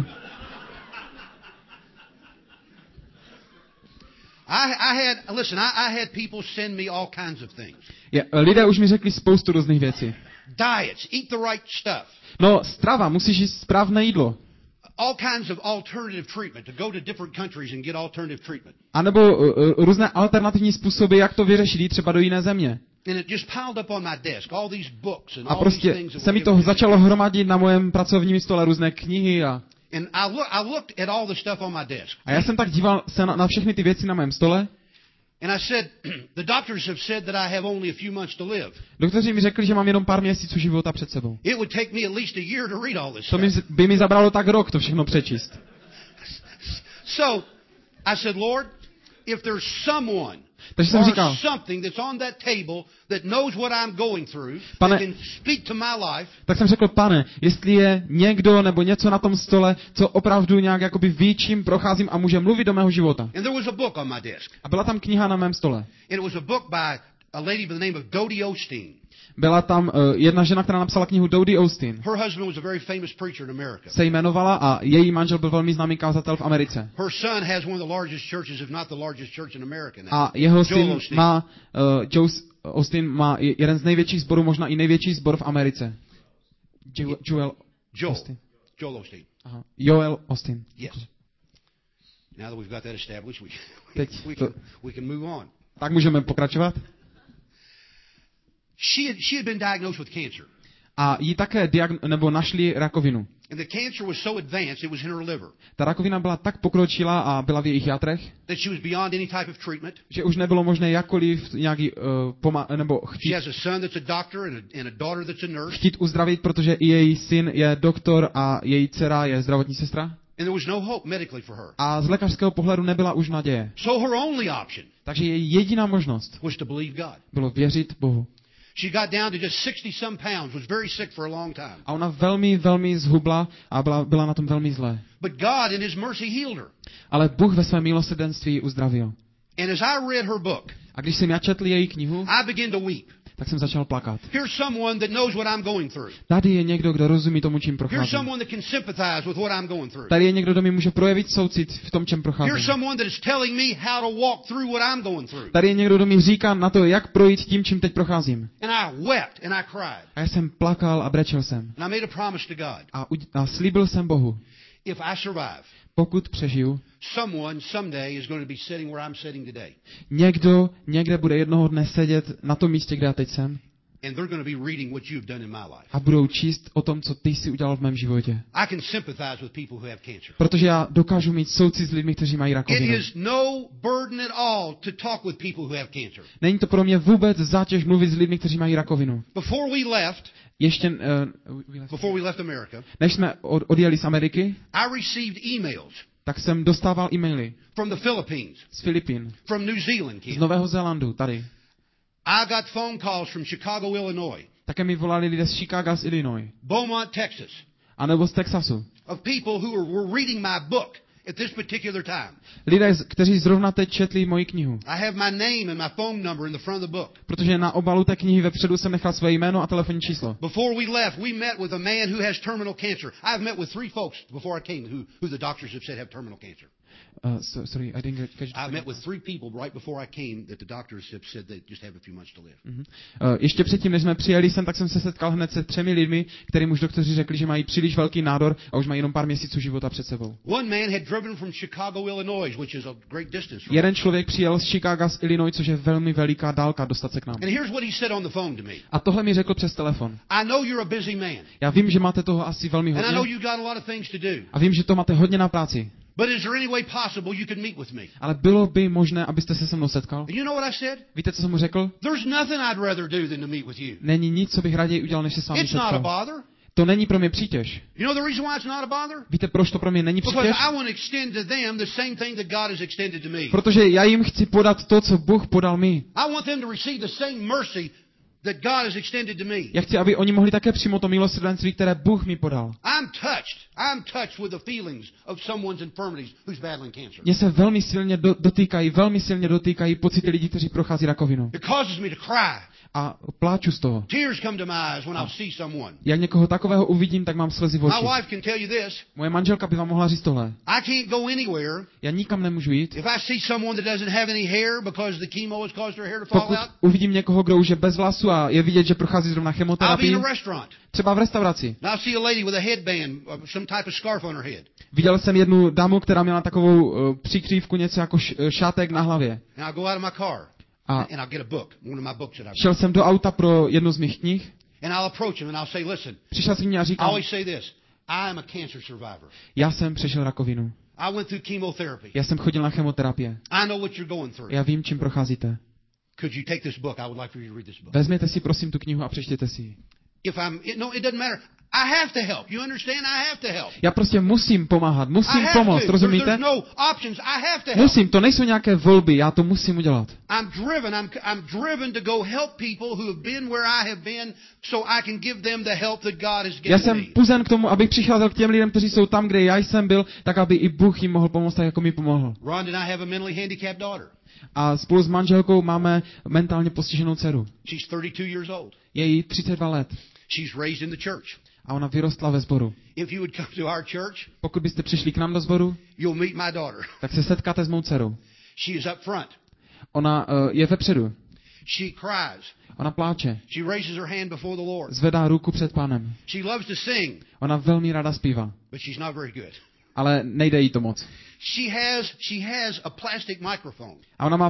I had people send me all kinds of things. Lidé už mi řekli spoustu různých věcí. diets, eat the right stuff. No, strava, musíš jíst správné jídlo. All kinds of alternative treatment, to go to different countries and get alternative treatment. A nebo různé alternativní způsoby, jak to vyřešit, jít třeba do jiné země. And it just piled up on my desk, all these books and A all these prostě things. se mi to začalo hromadit na mém pracovním stole, různé knihy a I looked at all the stuff on my desk. já jsem tak díval se na všechny ty věci na mém stole. And I said, the doctors have said that I have only a few months to live. Doktoři mi řekli, že mám jenom pár měsíců života před sebou. It would take me at least a year to read all this To stuff. by mi zabralo tak rok to všechno přečíst. So, I said, Lord, if there's someone Takže jsem or říkal, something that's on that table that knows what I'm going through, Pane, that can speak to my life, tak jsem řekl, Pane, jestli je někdo nebo něco na tom stole, co opravdu nějak jakoby ví, čím procházím a může mluvit do mého života. and there was a book on my desk. A byla tam kniha na mém stole. And it was a book by a lady by the name of Dodie Osteen. Byla tam jedna žena, která napsala knihu Dodie Osteen. Her husband was a very famous preacher in America. Se jmenovala a její manžel byl velmi známý kázatel v Americe. Her son has one of the largest churches, if not the largest church in America now. A jeho Joel syn Osteen. má, Joe Osteen má jeden z největších sborů, možná i největší sbor v Americe. Joel Osteen. Joel Osteen. Aha. Joel Osteen. Yes. Now that we've got that established, we can move on. Tak můžeme pokračovat. She had been diagnosed with cancer. A jí také našli rakovinu. And the cancer was so advanced, it was in her liver. Ta rakovina byla tak pokročilá a byla v jejich játrech, That she was beyond any type of treatment. že už nebylo možné jakkoliv nějaký nebo She has a son that's a doctor and a daughter that's a nurse. chtít uzdravit, protože i její syn je doktor a její dcera je zdravotní sestra. And there was no hope medically for her. A z lékařského pohledu nebyla už naděje. So her only option Takže její jediná možnost was to believe God. bylo věřit Bohu. She got down to just 60 some pounds, was very sick for a long time. A ona velmi zhubla a byla na tom velmi zlé. But God in his mercy healed her. Ale Bůh ve svém milosrdenství ji uzdravil. And as I read her book, A když jsem já četl její knihu, I began to weep. tak jsem začal plakat. Here's someone that knows what I'm going through. Tady je někdo, kdo rozumí tomu, čím Here's procházím. someone that can sympathize with what I'm going through. Tady je někdo, kdo mi může projevit soucit v tom, čem Here's procházím. someone that is telling me how to walk through what I'm going through. Tady je někdo, kdo mi říká na to, jak projít tím, čím teď procházím. And I wept and I cried. A já jsem plakal a brečel jsem. And I made a promise to God. A slíbil jsem Bohu, If I survive, pokud přežiju, someone someday is going to be sitting where I'm sitting today. někdo někde bude jednoho dne sedět na tom místě, kde já teď jsem, And they're going to be reading what you've done in my life. a budou číst o tom, co ty jsi udělal v mém životě. I can sympathize with people who have cancer. Protože já dokážu mít soucit s lidmi, kteří mají It rakovinu. is no burden at all to talk with people who have cancer. Není to pro mě vůbec zátěž mluvit s lidmi, kteří mají rakovinu. Before we left, Ještě, before we left America, než jsme odjeli z Ameriky, I received emails tak jsem dostával e-maily from the Philippines, z Filipín, from New Zealand, z Ken. Nového Zélandu, tady. I got phone calls from Chicago, Illinois, Také mi volali lidé z Chicaga, z Illinois, Beaumont, Texas, anebo z Texasu. of people who were reading my book at this particular time. Lidé, kteří zrovna teď četli moji knihu. I have my name and my phone number in the front of the book. Protože na obalu té knihy vepředu jsem nechal své jméno a telefonní číslo. Before we left, we met with a man who has terminal cancer. I've met with 3 folks before I came who the doctors have said have terminal cancer. Sorry, I didn't catch I met with 3 people right before I came that the doctors have said they just have a few months to live. Ještě předtím, než jsme přijeli sem, tak jsem se setkal hned se 3 lidmi, kterým už doktoři řekli, že mají příliš velký nádor a už mají jenom pár měsíců života před sebou. One man had driven from Chicago, Illinois, which is a great distance from Jeden člověk přijel z Chicaga, z Illinois, což je velmi veliká dálka dostat se k nám. And here's what he said on the phone to me. A tohle mi řekl přes telefon. I know you're a busy man. Já vím, že máte toho asi velmi And I know hodně. you've got a lot of things to do. A vím, že to máte hodně na práci. But is there any way possible you could meet with me? Ale bylo by možné, abyste se se mnou setkal? And you know what I said? Víte, co jsem mu řekl? There's nothing I'd rather do than to meet with you. Není nic, co bych raději udělal, než se s vámi It's not a setkal. bother. To není pro mě přítěž. You know the reason why it's not a bother? Víte, proč to pro mě není Because přítěž? I want to extend to them the same thing that God has extended to me. Protože já jim chci podat to, co Bůh podal mi. I want them to receive the same mercy that God has extended to me. Já chci, aby oni mohli také přijmout to milosrdenství, které Bůh mi podal. I'm touched with the feelings of someone's infirmities who's battling cancer. Mě se velmi silně dotýkají pocity lidí, kteří prochází rakovinou. It causes me to cry. A pláču z toho. Tears come to my eyes when I see someone. Jak někoho takového uvidím, tak mám slzy v My očích. wife can tell you this. Moje manželka by vám mohla říct tohle. I can't go anywhere. Já nikam nemůžu jít. If I see someone that doesn't have any hair because the chemo has caused their hair to fall Pokud out, uvidím někoho, kdo už je bez vlasu a je vidět, že prochází zrovna I'll be chemoterapii, in a restaurant. třeba v restauraci. And I'll see a lady with a headband, some type of scarf on her head. Viděl jsem jednu dámu, která měla takovou přikrývku, něco jako šátek na hlavě. And I'll go out of my car. A And I'll get a book, one of my books that I've šel jsem do auta pro jednu z mých knih. And I'll approach him and I'll say, listen, Přišel jsem k ní a I říkám, always say this, I am a cancer survivor. já jsem přešel rakovinu. I went through chemotherapy. Já jsem chodil na chemoterapie. I know what you're going through. Já vím, čím procházíte. Could you take this book? I would like for you to read this book. Vezměte si prosím tu knihu a přečtěte si ji. No, it doesn't matter. I have to help. You understand? I have to help. Já prostě musím pomáhat, musím I have pomoct, to. rozumíte? There's no options. I have to help. Musím, to nejsou nějaké volby, já to musím udělat. I'm driven to go help people who have been where I have been so I can give them the help that God has Já given jsem me. puzen k tomu, abych přicházel k těm lidem, kteří jsou tam, kde já jsem byl, tak aby i Bůh jim mohl pomoct, tak jako mi pomohl. Rhonda and I have a mentally handicapped daughter. A spolu s manželkou máme mentálně postiženou dceru. She's 32 years old. Je jí 32 let. She's raised in the church. A ona vyrostla ve sboru. If you would come to our church, Pokud byste přišli k nám do sboru, you'll meet my daughter. tak se setkáte s mou dcerou. She is up front. Ona je vepředu. She cries. Ona pláče. She raises her hand before the Lord. Zvedá ruku před Pánem. She loves to sing. Ona velmi ráda zpívá. But she's not very good. Ale nejde jí to moc. She has a plastic microphone. A ona má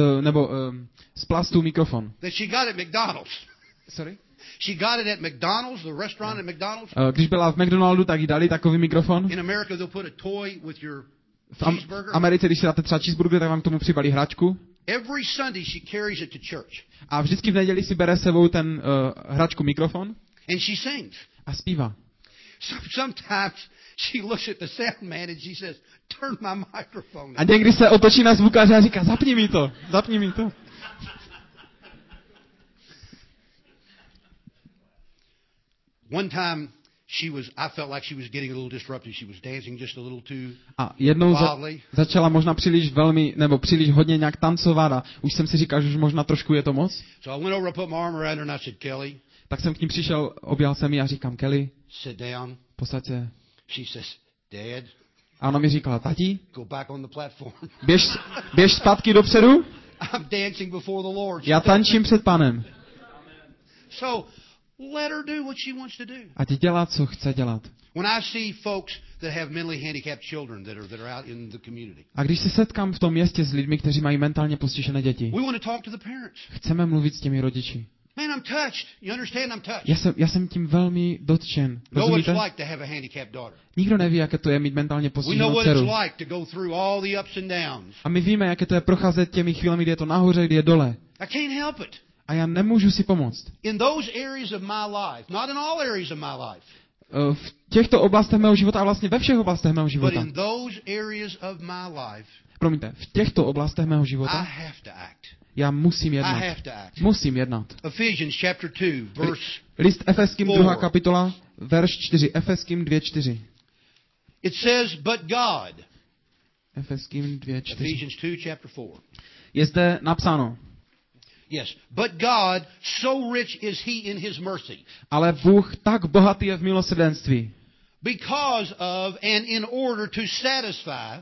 z plastu mikrofon. That she got at McDonald's. Sorry? She got it at McDonald's, the restaurant at McDonald's. Když byla v McDonaldu, tak jí dali takový mikrofon. In America they'll put a toy with your V cheeseburger. Americe, když si dáte třeba cheeseburger, tak vám k tomu přibalí hračku. Every Sunday she carries it to church. A vždycky v neděli si bere sebou ten hračku mikrofon. And she sings. A zpívá. Sometimes she looks at the sound man and she says, "Turn my microphone." A někdy se otočí na zvukaře a říká, zapni mi to, zapni mi to. One time I felt like she was getting a little disrupted. She was dancing just a little too A jednou wildly. začala možná příliš hodně nějak tancovat a už jsem si říkal, že už možná trošku je to moc. So I went over and put my arm around her and I said, "Kelly." Tak jsem k ní přišel, objal jsem ji a říkám, Kelly, Sit down. posaď se. She says, "Dad." A ona mi říkala, tati, Go back on the platform. běž zpátky dopředu, I'm dancing before the Lord. já tančím před Pánem. So let her do what she wants to do. Ať dělá, co chce dělat. When I see folks that have mentally handicapped children that are out in the community. A když se setkám v tom městě s lidmi, kteří mají mentálně postižené děti, We want to talk to the parents. chceme mluvit s těmi rodiči. Man, I'm touched. You understand? I'm touched. Já jsem tím velmi dotčen. Know what it's Rozumíte? like to have a handicapped daughter. Nikdo neví, jaké to je mít mentálně We know postiženou what dceru. it's like to go through all the ups and downs. A my víme, jaké to je procházet těmi chvílemi, kdy je to nahoře, kdy je dole. I can't help it. A já nemůžu si pomoct. In those areas of my life, not in all areas of my life, V těchto oblastech mého života a vlastně ve všech oblastech mého but života. in those areas of my life, Promiňte, v těchto oblastech mého I života have to act. já musím I jednat. have to act. Musím jednat. Ephesians chapter 2, verse List Efeským 2. 4. kapitola, verš 4. Efeským 2.4. It says, "But God." Efeským 2.4. Ephesians 2, chapter 4. Je zde napsáno, Yes, but God, so rich is He in His mercy, ale Bůh tak bohatý je v milosrdenství, because of and in order to satisfy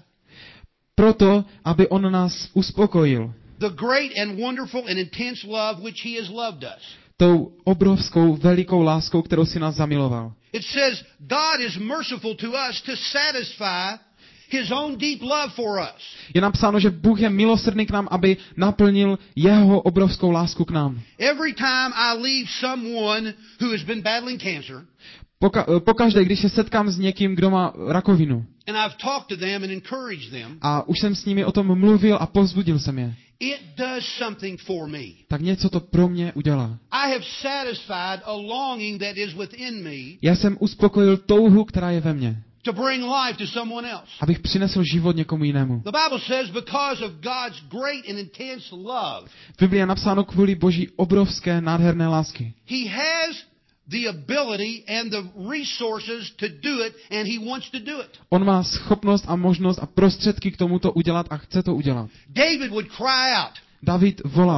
proto, aby on nás uspokojil the great and wonderful and intense love which He has loved us. tou obrovskou, velikou láskou, kterou si nás zamiloval. It says, God is merciful to us to satisfy His own deep love for us. Je napsáno, že Bůh je milosrdný k nám, aby naplnil jeho obrovskou lásku k nám. Every time I leave someone who has been battling cancer, Pokaždé, když se setkám s někým, kdo má rakovinu, and I've talked to them and encouraged them, a už jsem s nimi o tom mluvil a povzbudil jsem je, it does something for me. tak něco to pro mě udělá. I have satisfied a longing that is within me Já jsem uspokojil touhu, která je ve mně, to bring life to someone else. abych přinesl život někomu jinému. The Bible says because of God's great and intense love, V Biblii je napsáno kvůli Boží obrovské, nádherné lásky. He has the ability and the resources to do it, and He wants to do it. On má schopnost a možnost a prostředky k tomu to udělat a chce to udělat. David would cry out, David volal,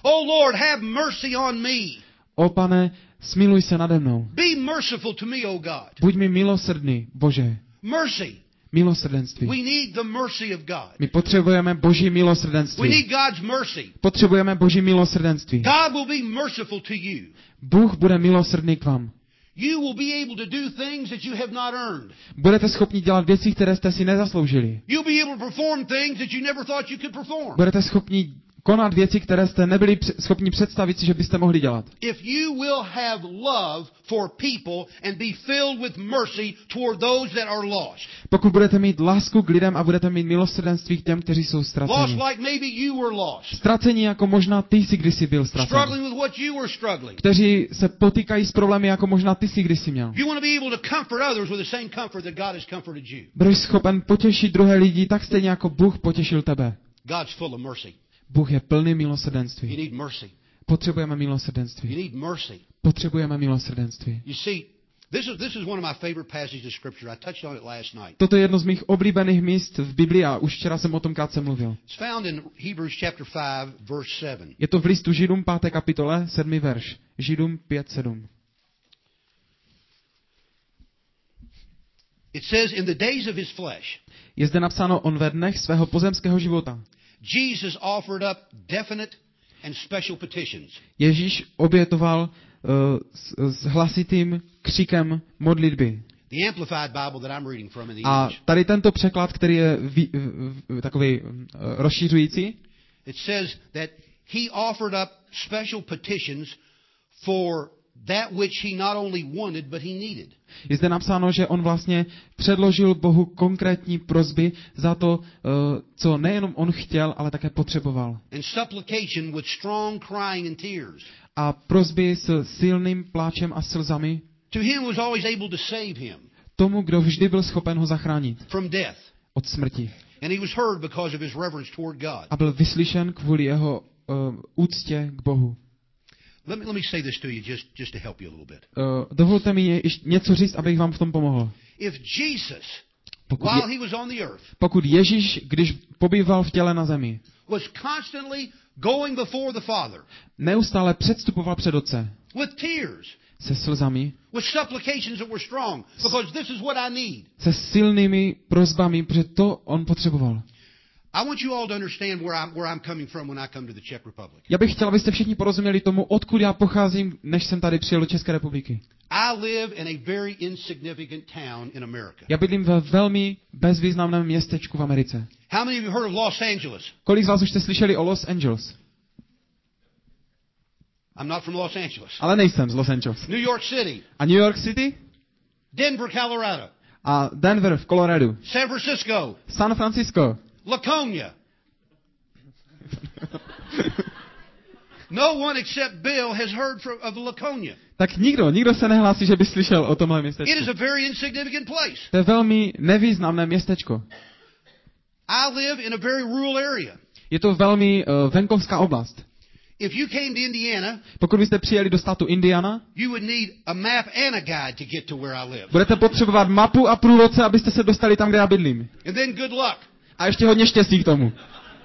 Oh Lord, have mercy on me. O Pane, smiluj se nade mnou. Be merciful to me, oh God. Buď mi milosrdný, Bože. Mercy. Milosrdenství. We need the mercy of God. My potřebujeme Boží We milosrdenství. need God's mercy. Potřebujeme Boží milosrdenství. God will be merciful to you. Bůh bude milosrdný k vám. You will be able to do things that you have not earned. Budete schopni dělat věci, které jste si nezasloužili. You'll be able to perform things that you never thought you could perform. Budete schopni konat věci, které jste nebyli schopni představit si, že byste mohli dělat. If you will have love for people and be filled with mercy toward those that are lost. Pokud budete mít lásku k lidem a budete mít milosrdenství k těm, kteří jsou Lost ztraceni. like maybe you were lost. Ztraceni jako možná ty jsi kdysi byl ztracený. Struggling with what you were struggling. Kteří se potýkají s problémy jako možná ty jsi kdysi měl. You want to be able to comfort others with the same comfort that God has comforted you. Budeš schopen potěšit druhé lidi tak stejně jako Bůh potěšil tebe. God's full of mercy. Bůh je plný You milosrdenství. need mercy. Potřebujeme You milosrdenství. need mercy. Potřebujeme milosrdenství. You see, this is one of my favorite passages of Scripture. I touched on it last night. Toto je jedno z mých oblíbených míst v Biblii a už včera jsem o tom krátce mluvil. It's found in Hebrews chapter 5, verse 7. Je to v listu Židům 5. kapitole 7. verš. Židům 5:7. It says, in the days of his flesh, Je zde napsáno, on ve dnech svého pozemského života. Jesus offered up definite and special petitions. Ježíš obětoval s hlasitým křikem modlitby. The Amplified Bible that I'm reading from in the A English. tady tento překlad, který je takový rozšiřující, It says that he offered up special petitions for that which he not only wanted, but he needed. je zde napsáno, že on vlastně předložil Bohu konkrétní prosby za to, co nejenom on chtěl, ale také potřeboval. And supplication with strong crying and tears. A prosby s silným pláčem a slzami To him was always able to save him tomu, kdo vždy byl schopen ho zachránit from death. od smrti. And he was heard because of his reverence toward God. A byl vyslyšen kvůli jeho úctě k Bohu. Let me say this to you just to help you a little bit. Dovolte mi něco říct, abych vám v tom pomohl. If Jesus, while he was on the earth, Pokud Ježíš, když pobýval v těle na zemi, was constantly going before the Father neustále předstupoval před Otce with tears, se slzami, with supplications that were strong, because this is what I need. se silnými prosbami, protože to on potřeboval. I want you all to understand where I'm coming from when I come to the Czech Republic. Já bych chtěl, abyste všichni porozuměli tomu, odkud já pocházím, než jsem tady přijel do České republiky. I live in a very insignificant town in America. Já bydlím ve velmi bezvýznamném městečku v Americe. How many of you heard of Los Angeles? Kolik z vás už jste slyšeli o Los Angeles? I'm not from Los Angeles. Ale nejsem z Los Angeles. New York City, A New York City? Denver, Colorado, A Denver v Coloradu. San Francisco, San Francisco. Laconia. No one except Bill has heard of Laconia. Tak nikdo se nehlásí, že by slyšel o tomhle It městečku. is a very insignificant place. To je velmi nevýznamné městečko. I live in a very rural area. Je to velmi venkovská oblast. If you came to Indiana, Pokud byste přijeli do státu Indiana, you would need a map and a guide to get to where I live. budete potřebovat mapu a průvodce, abyste se dostali tam, kde já bydlím. And then good luck. A ještě hodně štěstí k tomu.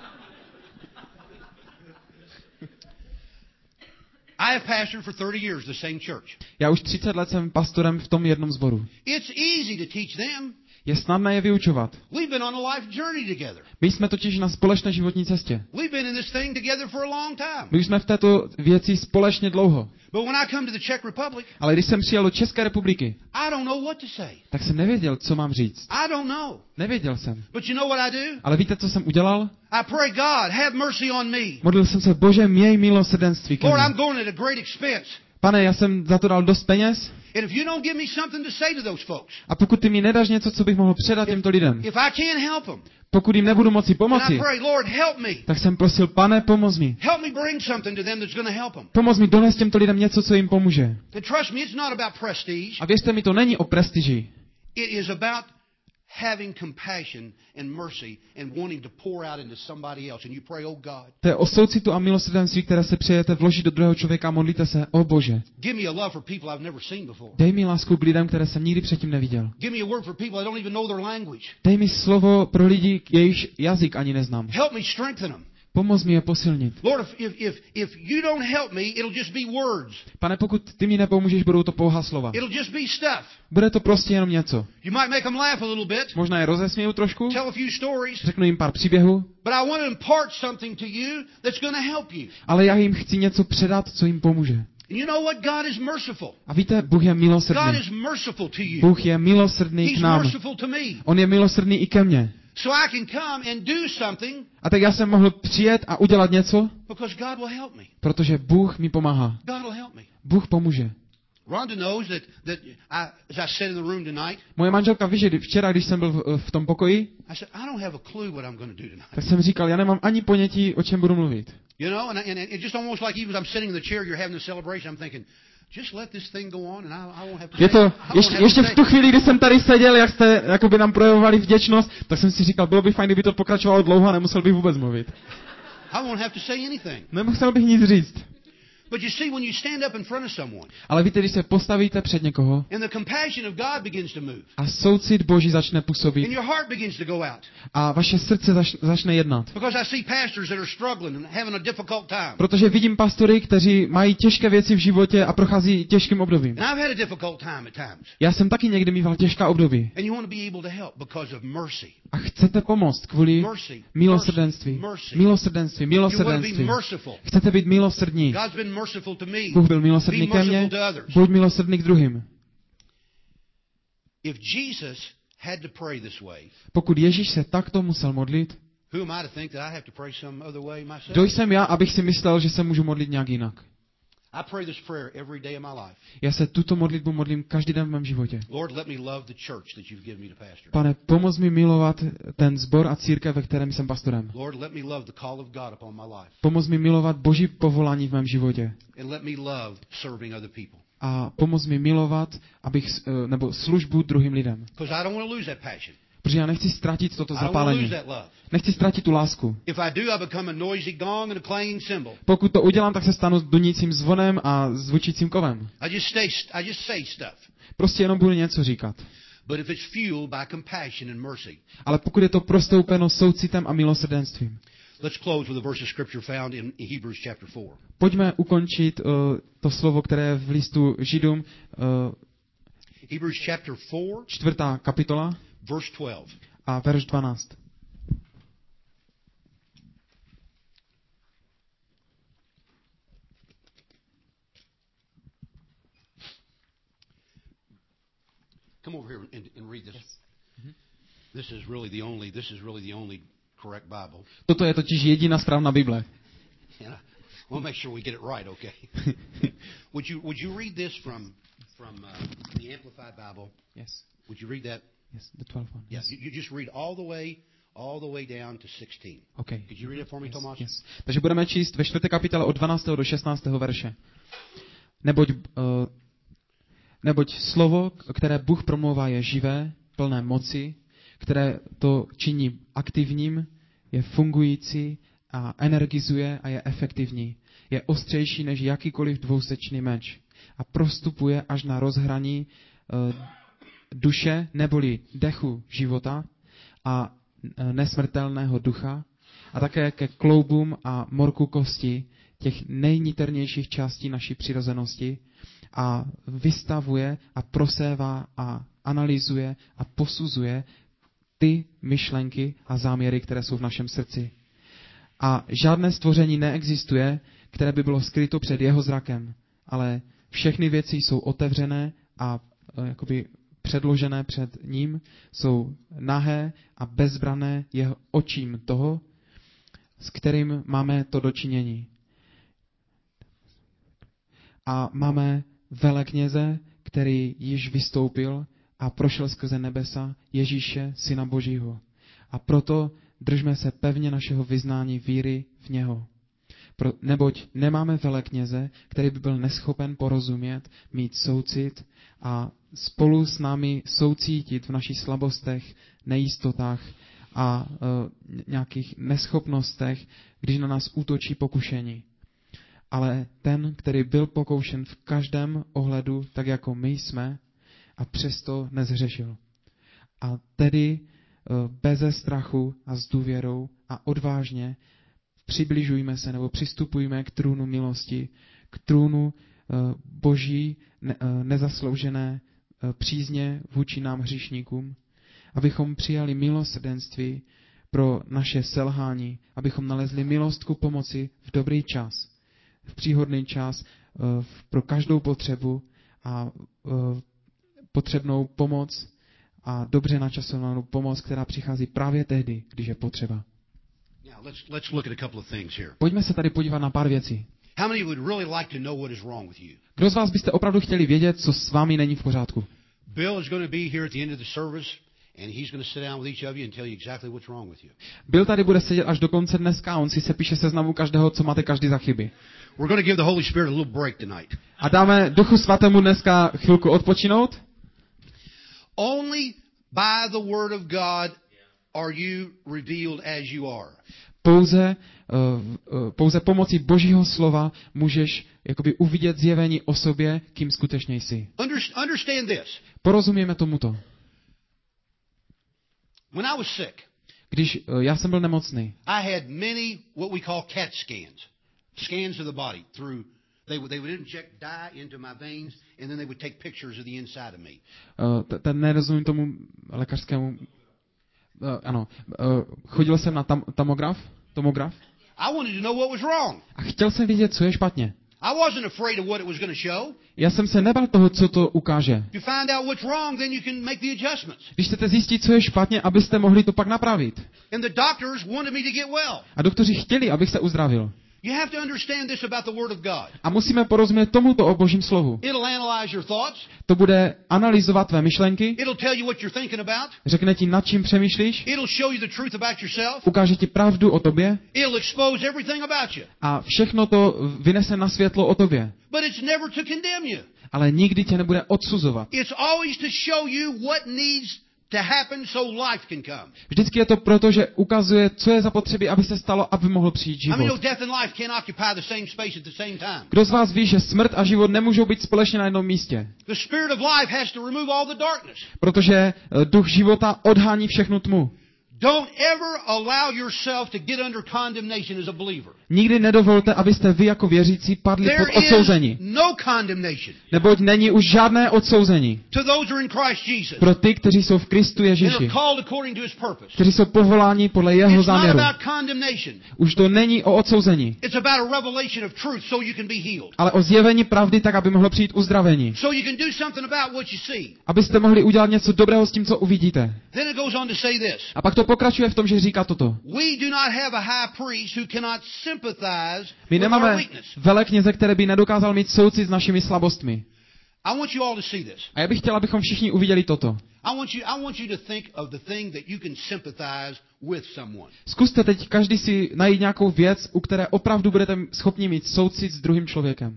I have pastored for 30 years the same church. Já už 30 let jsem pastorem v tom jednom sboru. It's easy to teach them. Je snadné je vyučovat. We've been on a life journey together. My jsme totiž na společné životní cestě. We've been in this thing together for a long time. My už jsme v této věci společně dlouho. But when I come to the Czech Republic, Ale když jsem přijel do České republiky, I don't know what to say. tak jsem nevěděl, co mám říct. I don't know. Nevěděl jsem. But you know what I do? Ale víte, co jsem udělal? I pray, God, have mercy on me. Modlil jsem se, Bože, měj milosrdenství ke Lord, I'm mně. going at a great expense. Pane, já jsem za to dal dost peněz. And if you don't give me something to say to those folks, A pokud ty mi nedáš něco, co bych mohl předat těmto lidem, if I can't help them, pokud jim nebudu moci then I pomoci, pray, Lord, help me. tak jsem prosil, Pane, pomoz mi. Help me bring something to them that's going to help them. Pomoz mi donést těmto lidem něco, co jim pomůže. And trust me, it's not about prestige. A věřte mi, to není o prestiži. It is about having compassion and mercy and wanting to pour out into somebody else. And you pray, oh God, To je o soucitu a milosrdenství, které se přejete vložit do druhého člověka a modlíte se, o Bože, give me a love for people I've never seen before. dej mi lásku k lidem, které jsem nikdy předtím neviděl. Give me a word for people I don't even know their language. Dej mi slovo pro lidi, jejichž jazyk ani neznám. Help me strengthen them. Pomoz mi je posilnit. Lord, if you don't help me, it'll just be words. Pane, pokud ty mi nepomůžeš, budou to pouhá slova. It'll just be stuff. Bude to prostě jenom něco. You might make them laugh a little bit. Možná je rozesměju trošku, Tell a few stories. řeknu jim pár příběhů, But I want to impart something to you that's going to help you. ale já jim chci něco předat, co jim pomůže. And you know what? God is merciful. A víte, Bůh je God milosrdný. is merciful to you. Bůh je milosrdný k He's nám. merciful to me. On je milosrdný i ke mně. So I can come and do something A tak já jsem mohl přijet a udělat něco, because God will help me. protože Bůh mi pomáhá. God will help me. Bůh pomůže. Rhonda knows that as I sat in the room tonight, Moje manželka ví, že včera, když jsem byl v tom pokoji, I said, I don't have a clue what I'm going to do tonight. tak jsem říkal, já nemám ani ponětí, o čem budu mluvit. You know, and it just almost like even as I'm sitting in the chair, you're having a celebration, I'm thinking, just let this thing go on and I won't have to Je to, I won't have ještě to v tu chvíli, kdy jsem tady seděl, jak jste jakoby nám projevovali vděčnost, tak jsem si říkal, bylo by fajn, kdyby to pokračovalo dlouho a nemusel bych vůbec mluvit. I won't have to say anything. Nemusel bych nic říct. But you see, when you stand up in front of someone, Ale víte, když se postavíte před někoho and the compassion of God begins to move, a soucit Boží začne and působit your heart begins to go out. a vaše srdce začne jednat. Because I see pastors that are struggling and having a difficult time. Protože vidím pastory, kteří mají těžké věci v životě a prochází těžkým obdobím. And I've had a difficult time at times. Já jsem taky někdy mýval těžká období. And you want to be able to help because of mercy. A chcete pomoct kvůli Mercy. milosrdenství. Mercy. Milosrdenství, You want to be milosrdenství. merciful. Chcete být milosrdní. God's been merciful to me. Bůh byl milosrdný Be ke mně, merciful to others. buď milosrdný k druhým. If Jesus had to pray this way, Pokud Ježíš se takto musel modlit, who am I to think that I have to pray some other way myself? kdo jsem já, abych si myslel, že se můžu modlit nějak jinak? I pray this prayer every day of my life. Já se tuto modlitbu modlím každý den v mém životě. Lord, let me love the church that you've given me to pastor. Pane, pomoz mi milovat ten sbor a církev, ve kterém jsem pastorem. Lord, let me love the call of God upon my life. Pomoz mi milovat Boží povolání v mém životě. And let me love serving other people. A pomoz mi milovat, nebo službu druhým lidem. Because I don't want to lose that passion. Protože já nechci ztratit toto I don't want to zapálení. lose that love. Nechci ztratit tu lásku. If I do, I become a noisy gong and a clanging cymbal. Pokud to udělám, tak se stanu dunícím zvonem a zvučícím kovem. I just say stuff. Prostě jenom budu něco říkat. But if it's fueled by compassion and mercy. Ale pokud je to prostoupeno soucitem a milosrdenstvím. Let's close with a verse of scripture found in Hebrews chapter 4. Pojďme ukončit to slovo, které je v listu Židům, Hebrews chapter 4, 4. kapitola verse 12. a verš 12. Come over here and read this. This is really the only correct Bible. Toto je totiž jediná správná Bible. And we'll make sure we get it right, okay? Would you read this from the Amplified Bible? Yes. Would you read that? Yes, the 12th one. Yes. You just read all the way down to 16. Okay. Could you read it for me, Yes, Tomáš? yes. Takže budeme číst ve 4. kapitole od 12. do 16. verše. Neboť slovo, které Bůh promlouvá, je živé, plné moci, které to činí aktivním, je fungující a energizuje a je efektivní. Je ostřejší než jakýkoliv dvousečný meč a prostupuje až na rozhraní duše neboli dechu života a nesmrtelného ducha a také ke kloubům a morku kosti těch nejniternějších částí naší přirozenosti a vystavuje a prosévá a analyzuje a posuzuje ty myšlenky a záměry, které jsou v našem srdci. A žádné stvoření neexistuje, které by bylo skryto před jeho zrakem, ale všechny věci jsou otevřené a jakoby předložené před ním, jsou nahé a bezbrané jeho očím toho, s kterým máme to dočinění. A máme velekněze, který již vystoupil a prošel skrze nebesa, Ježíše, Syna Božího. A proto držme se pevně našeho vyznání víry v něho. Neboť nemáme velekněze, který by byl neschopen porozumět, mít soucit a spolu s námi soucítit v našich slabostech, nejistotách a nějakých neschopnostech, když na nás útočí pokušení. Ale ten, který byl pokoušen v každém ohledu, tak jako my jsme, a přesto nezhřešil. A tedy beze strachu a s důvěrou a odvážně přibližujme se nebo přistupujme k trůnu milosti, k trůnu boží nezasloužené přízně vůči nám hříšníkům, abychom přijali milosrdenství pro naše selhání, abychom nalezli milost ku pomoci v dobrý čas, v příhodný čas pro každou potřebu a potřebnou pomoc a dobře načasovanou pomoc, která přichází právě tehdy, když je potřeba. Pojďme se tady podívat na pár věcí. Kdo z vás byste opravdu chtěli vědět, co s vámi není v pořádku? Bill is going to be here at the end of the service, and he's going to sit down with each of you and tell you exactly what's wrong with you. Bill tady bude sedět až do konce dneska, on si sepíše seznamu každého, co máte každý za chyby. We're going to give the Holy Spirit a little break tonight. A dáme Duchu Svatému dneska chvilku odpočinout. Only by the word of God are you revealed as you are. Pouze pomocí Božího slova můžeš jakoby uvidět zjevení o sobě, kým skutečně jsi. Understand this. Porozumějme tomuto. When I was sick, když já jsem byl nemocný, I had many what we call CAT scans of the body through they would inject dye into my veins and then they would take pictures of the inside of me. Ten nerozumím tomu lékařskému. Ano, chodil jsem na tomograf. I wanted to know what was wrong. A chtěl jsem vědět, co je špatně. I wasn't afraid of what it was going to show. Já jsem se nebál toho, co to ukáže. You find out what's wrong, then you can make the adjustments. Když chcete zjistit, co je špatně, abyste mohli to pak napravit. And the doctors wanted me to get well. A doktoři chtěli, abych se uzdravil. You have to understand this about the word of God. A musíme porozumět tomuto o Božím slovu. It'll analyze your thoughts. To bude analyzovat tvé myšlenky. It'll tell you what you're thinking about. Řekne ti, nad čím přemýšlíš. It'll show you the truth about yourself. Ukáže ti pravdu o tobě. It'll expose everything about you. A všechno to vynese na světlo o tobě. But it's never to condemn you. Ale nikdy tě nebude odsuzovat. It's always to show you what needs to happen so life can come. Vždycky je to proto, že ukazuje, co je zapotřebí, aby se stalo, aby mohl přijít život. Kdo z vás ví, že smrt a život nemůžou být společně na jednom místě? Protože duch života odhání všechnu tmu. Don't ever allow yourself to get under condemnation as a believer. Nikdy nedovolte, abyste vy jako věřící padli pod odsouzení. No condemnation. Neboť není už žádné odsouzení. To those who are in Christ Jesus. Pro ty, kteří jsou v Kristu Ježíši. Kteří jsou povoláni podle jeho záměru. Už to není o odsouzení. It's about a revelation of truth so you can be healed. Ale o zjevení pravdy, tak aby mohlo přijít uzdravení. So you can do something about what you see. Abyste mohli udělat něco dobrého s tím, co uvidíte. Then it goes on to say this. A pak to pokračuje v tom, že říká toto. My nemáme velekněze, který by nedokázal mít soucit s našimi slabostmi. A já bych chtěl, abychom všichni uviděli toto. Zkuste teď každý si najít nějakou věc, u které opravdu budete schopni mít soucit s druhým člověkem.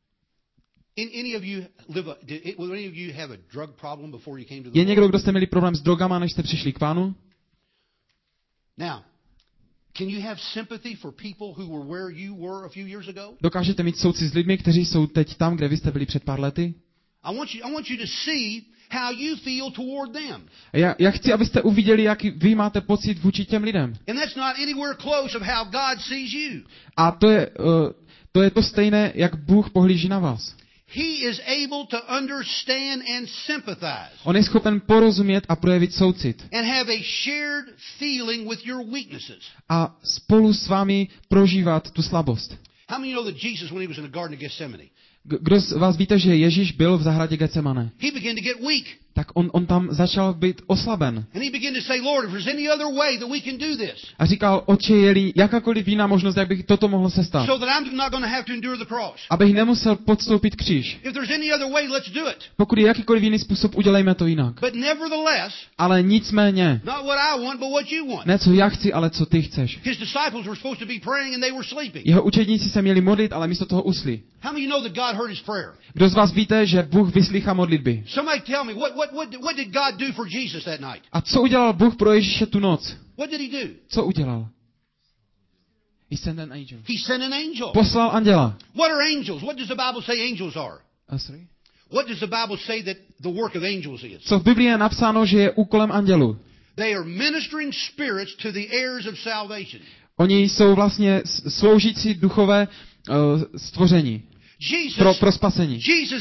Je někdo, kdo jste měli problém s drogama, než jste přišli k Pánu? Now, can you have sympathy for people who were where you were a few years ago? Dokážete mít soucit s lidmi, kteří jsou teď tam, kde vy jste byli před pár lety? I want you to see how you feel toward them. Já chci, abyste uviděli, jak vy máte pocit vůči těm lidem. And that's not anywhere close of how God sees you. A to je to stejné, jak Bůh pohlíží na vás. He is able to understand and sympathize. On je schopen porozumět a projevit soucit. And have a shared feeling with your weaknesses. A spolu s vámi prožívat tu slabost. How many know that Jesus, when he was in the Garden of Gethsemane, kdo z vás víte, že Ježíš byl v zahradě Getsemane? He began to get weak. Tak on tam začal být oslaben. And he began to say, Lord, if there's any other way that we can do this. A říkal, Otče, je-li jakákoliv jiná možnost, jak by toto mohlo se stát. So that I'm not going to have to endure the cross. Abych nemusel podstoupit kříž. If there's any other way, let's do it. Pokud je jakýkoliv jiný způsob, udělejme to jinak. But nevertheless, ale nicméně, not what I want, but what you want. Ne co já chci, ale co ty chceš. His disciples were supposed to be praying and they were sleeping. Jeho učedníci se měli modlit, ale místo toho usli. How many know that God heard his prayer? Kdo z vás víte, že Bůh vyslýchá modlitby? Somebody tell me, what did God do for Jesus that night? A co udělal Bůh pro Ježíše tu noc? What did he do? Co udělal? He sent an angel. He sent an angel. Poslal anděla. What are angels? What does the Bible say angels are? Sorry? What does the Bible say that the work of angels is? Co v Biblii je napsáno, že je úkolem andělů? They are ministering spirits to the heirs of salvation. Oni jsou vlastně sloužící duchové stvoření. Pro spasení.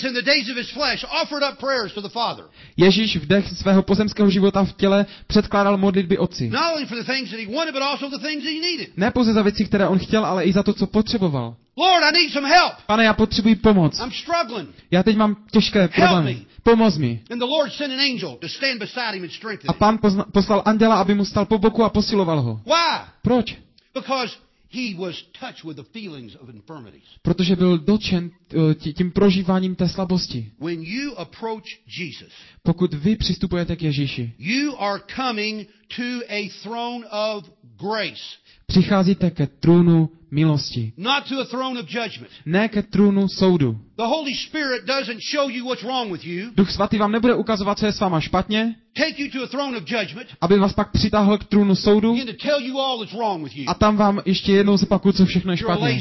Ježíš v dech svého pozemského života v těle předkládal modlitby Otci. Ne pouze za věci, které on chtěl, ale i za to, co potřeboval. Pane, já potřebuji pomoc. Já teď mám těžké problémy. Pomoz mi. A Pán poslal anděla, aby mu stal po boku a posiloval ho. Proč? Protože byl dotčen tím prožíváním té slabosti. Pokud vy přistupujete k Ježíši, přicházíte ke trůnu milosti. Ne ke trůnu soudu. Duch svatý vám nebude ukazovat, co je s váma špatně, aby vás pak přitáhl k trůnu soudu a tam vám ještě jednou zopakuje, co všechno je špatně.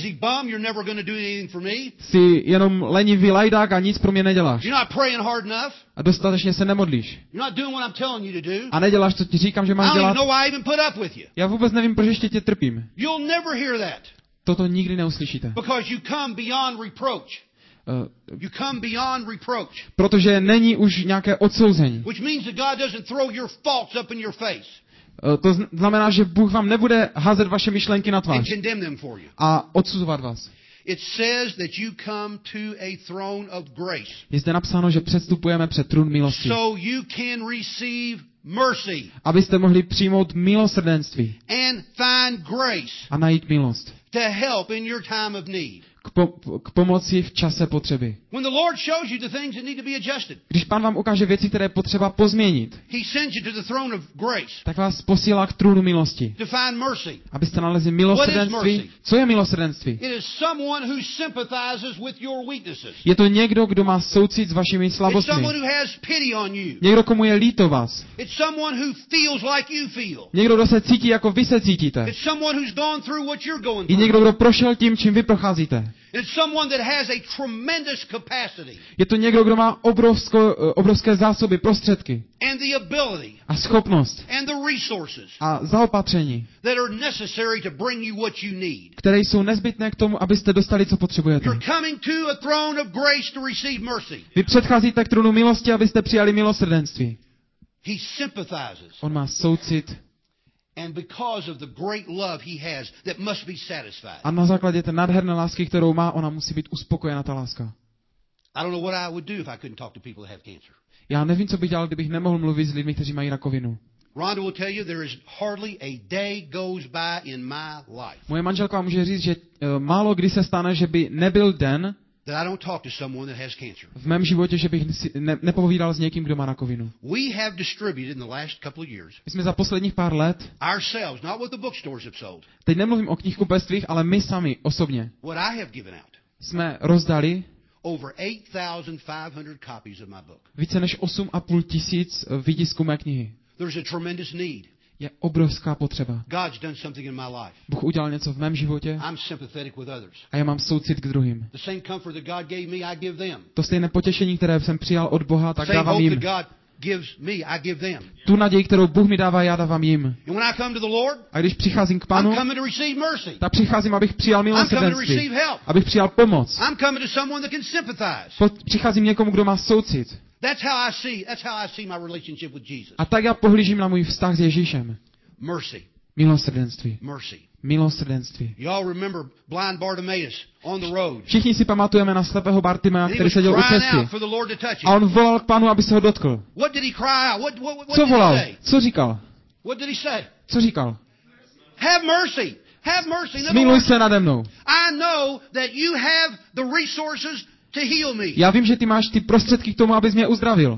Jsi jenom lenivý lajdák a nic pro mě neděláš. A dostatečně se nemodlíš. A neděláš, co ti říkám, že máš dělat. Já vůbec nevím, proč ještě tě trpím. Toto nikdy neuslyšíte. Protože není už nějaké odsouzení. To znamená, že Bůh vám nebude házet vaše myšlenky na tvář a odsuzovat vás. Je zde napsáno, že předstupujeme před trůn milosti. Abyste mohli přijmout milosrdenství a najít milost k pomoci v čase potřeby. Když Pán vám ukáže věci, které je potřeba pozměnit, tak vás posílá k trůnu milosti, abyste nalezli milosrdenství. Co je milosrdenství? Je to někdo, kdo má soucit s vašimi slabostmi. Někdo, komu je líto vás. Někdo, kdo se cítí, jako vy se cítíte. Je někdo, kdo prošel tím, čím vy procházíte. Je to někdo, kdo má obrovské zásoby, prostředky a schopnost a zaopatření, které jsou nezbytné k tomu, abyste dostali, co potřebujete. Vy předcházíte k trůnu milosti, abyste přijali milosrdenství. On má soucit. A na základě té nádherné lásky, kterou má, ona musí být uspokojena, ta láska. Já nevím, co bych dělal, kdybych nemohl mluvit s lidmi, kteří mají rakovinu. Moje manželka vám může říct, že málo kdy se stane, že by nebyl den v mém životě, že bych nepovídal s někým, kdo má rakovinu. My jsme za posledních pár let, teď nemluvím o knihkupectvích, ale my sami osobně, jsme rozdali více než 8,5 tisíc výtisků mé knihy. Je obrovská potřeba. Bůh udělal něco v mém životě a já mám soucit k druhým. To stejné potěšení, které jsem přijal od Boha, tak dávám jim. Tu naději, kterou Bůh mi dává, já dávám jim. A když přicházím k Pánu, tak přicházím, abych přijal milosrdenství, abych přijal pomoc. Přicházím někomu, kdo má soucit. A tak já pohlížím na můj vztah s Ježíšem. Milosrdenství. Milosrdenství. Všichni si pamatujeme na slepého Bartimea, který seděl u cesty. A on volal k Pánu, aby se ho dotkl. Co volal? Co říkal? Co říkal? Smiluj se nade mnou. Já vím, že ty máš ty prostředky k tomu, abys mě uzdravil.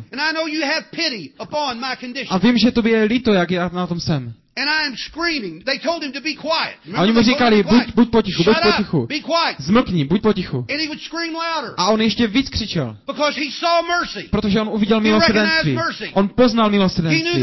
A vím, že tobě je líto, jak já na tom jsem. A oni mu říkali, buď potichu, buď potichu. Zmlkni, buď potichu. A on ještě víc křičel. Protože on uviděl milosrdenství. On poznal milosrdenství.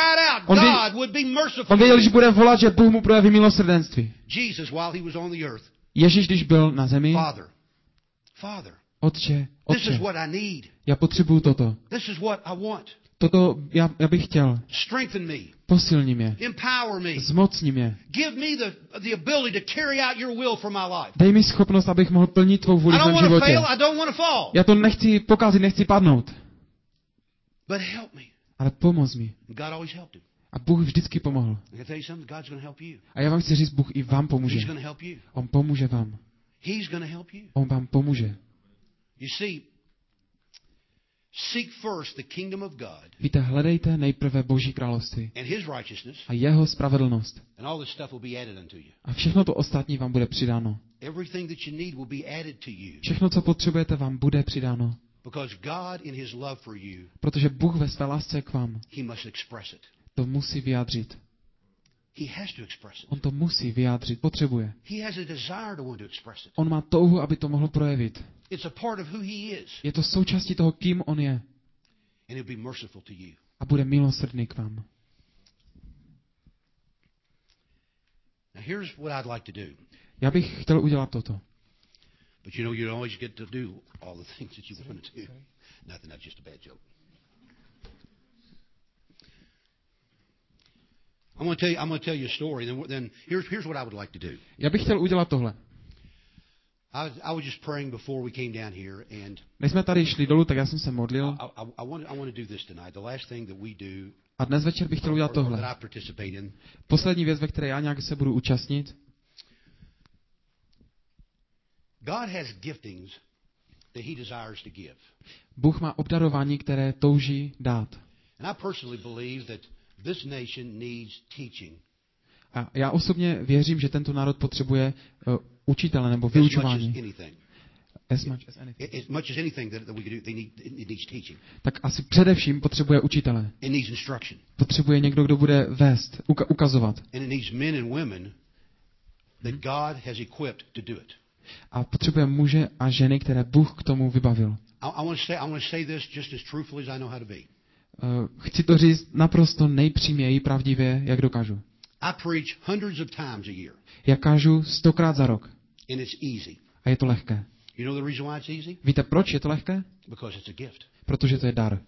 On věděl, že bude volat, že Bůh mu projeví milosrdenství. Ježíš, když byl na zemi, Otče, já potřebuju toto. toto já bych chtěl. Strengthen me. Posilni mě. Empower me. Zmocni mě. Give me the ability to carry out your will for my life. Dej mi schopnost, abych mohl plnit tvou vůli v mém životě. I don't want to fall. Já to nechci pokazit, nechci padnout. But help me. Ale pomoz mi. God always helped him. A Bůh vždycky pomohl. A já vám chci říct, Bůh i vám pomůže. On pomůže vám. On vám pomůže. Víte, hledejte nejprve Boží království a jeho spravedlnost. A všechno to ostatní vám bude přidáno. Všechno, co potřebujete, vám bude přidáno. Protože Bůh ve své lásce k vám to musí vyjádřit. On to musí vyjádřit, potřebuje. On má touhu, aby to mohl projevit. Je to součástí toho, kým on je. A bude milosrdný k vám. Já bych chtěl udělat toto. But you know, you don't always get to do all the things that you want to do. Nothing, that's just a bad joke. I'm going to tell you a story. Then here's what I would like to do. Já bych chtěl udělat tohle. I was just praying before we came down here, and než jsme tady šli dolů, tak já jsem se modlil. I want to do this tonight. The last thing that we do. A dnes večer bych chtěl udělat tohle. Poslední věc, ve které já nějak se budu účastnit. God has giftings that he desires to give. Bůh má obdarování, které touží dát. And I personally believe that this nation needs teaching. A já osobně věřím, že tento národ potřebuje učitele nebo vyučování. As much as anything that we could do, it needs teaching. Tak asi především potřebuje učitele. It needs instruction. Potřebuje někdo, kdo bude vést, ukazovat. And it needs men and women that God has equipped to do it. A potřebuje muže a ženy, které Bůh k tomu vybavil. Chci to říct naprosto nejpříměji, pravdivě, jak dokážu. Já kážu 100krát za rok. A je to lehké. Víte, proč je to lehké? Protože to je dar.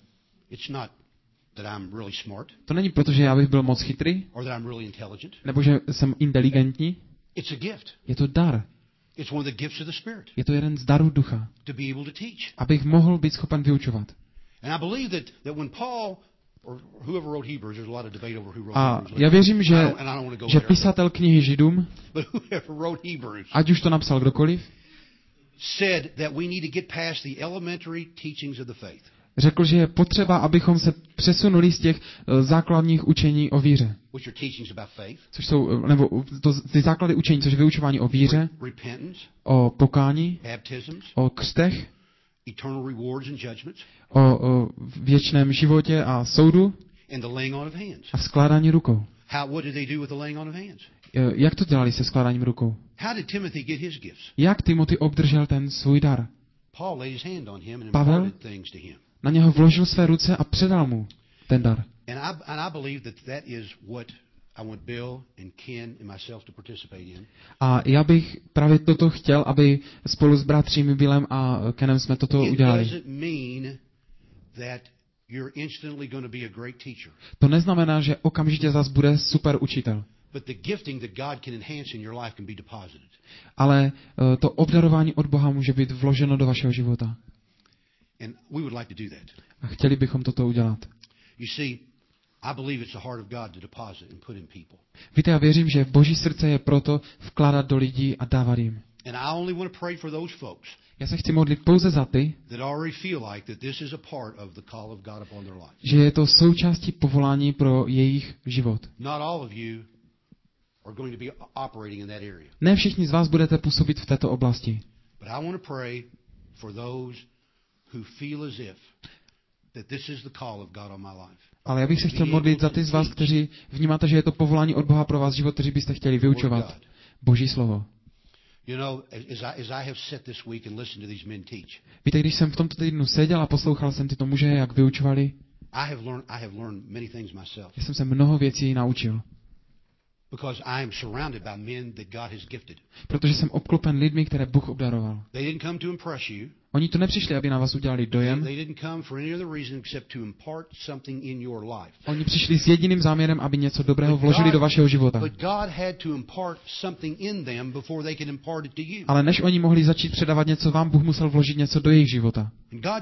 To není proto, že já bych byl moc chytrý, nebo že jsem inteligentní. Je to dar. It's one of the gifts of the Spirit. Je to jeden z darů ducha. To be able to teach. Abych mohl být schopen vyučovat. And I believe that when Paul or whoever wrote Hebrews, there's a lot of debate over who wrote Hebrews. A já věřím, že pisatel knihy Židům, ať už to napsal kdokoliv, said that we need to get past the elementary teachings of the faith. Řekl, že je potřeba, abychom se přesunuli z těch základních učení o víře. Což jsou, nebo ty základy učení, což je vyučování o víře, o pokání, o křtech, o věčném životě a soudu a skládání rukou. Jak to dělali se skládáním rukou? Jak Timothy obdržel ten svůj dar? Pavel na něho vložil své ruce a předal mu ten dar. A já bych právě toto chtěl, aby spolu s bratřími Billem a Kenem jsme toto udělali. To neznamená, že okamžitě zas bude super učitel. Ale to obdarování od Boha může být vloženo do vašeho života. A chtěli bychom toto udělat. Víte, já věřím, že Boží srdce je proto vkládat do lidí a dávat jim. Já se chci modlit pouze za ty, že je to součástí povolání pro jejich život. Ne všichni z vás budete působit v této oblasti. Ale já bych se chtěl modlit za ty z vás, kteří vnímáte, že je to povolání od Boha pro vás život, kteří byste chtěli vyučovat Boží slovo. Víte, když jsem v tomto týdnu seděl a poslouchal jsem tyto muže, jak vyučovali, já jsem se mnoho věcí naučil. Protože jsem obklopen lidmi, které Bůh obdaroval. Oni tu nepřišli, aby na vás udělali dojem. Oni přišli s jediným záměrem, aby něco dobrého vložili do vašeho života. Ale než oni mohli začít předávat něco vám, Bůh musel vložit něco do jejich života.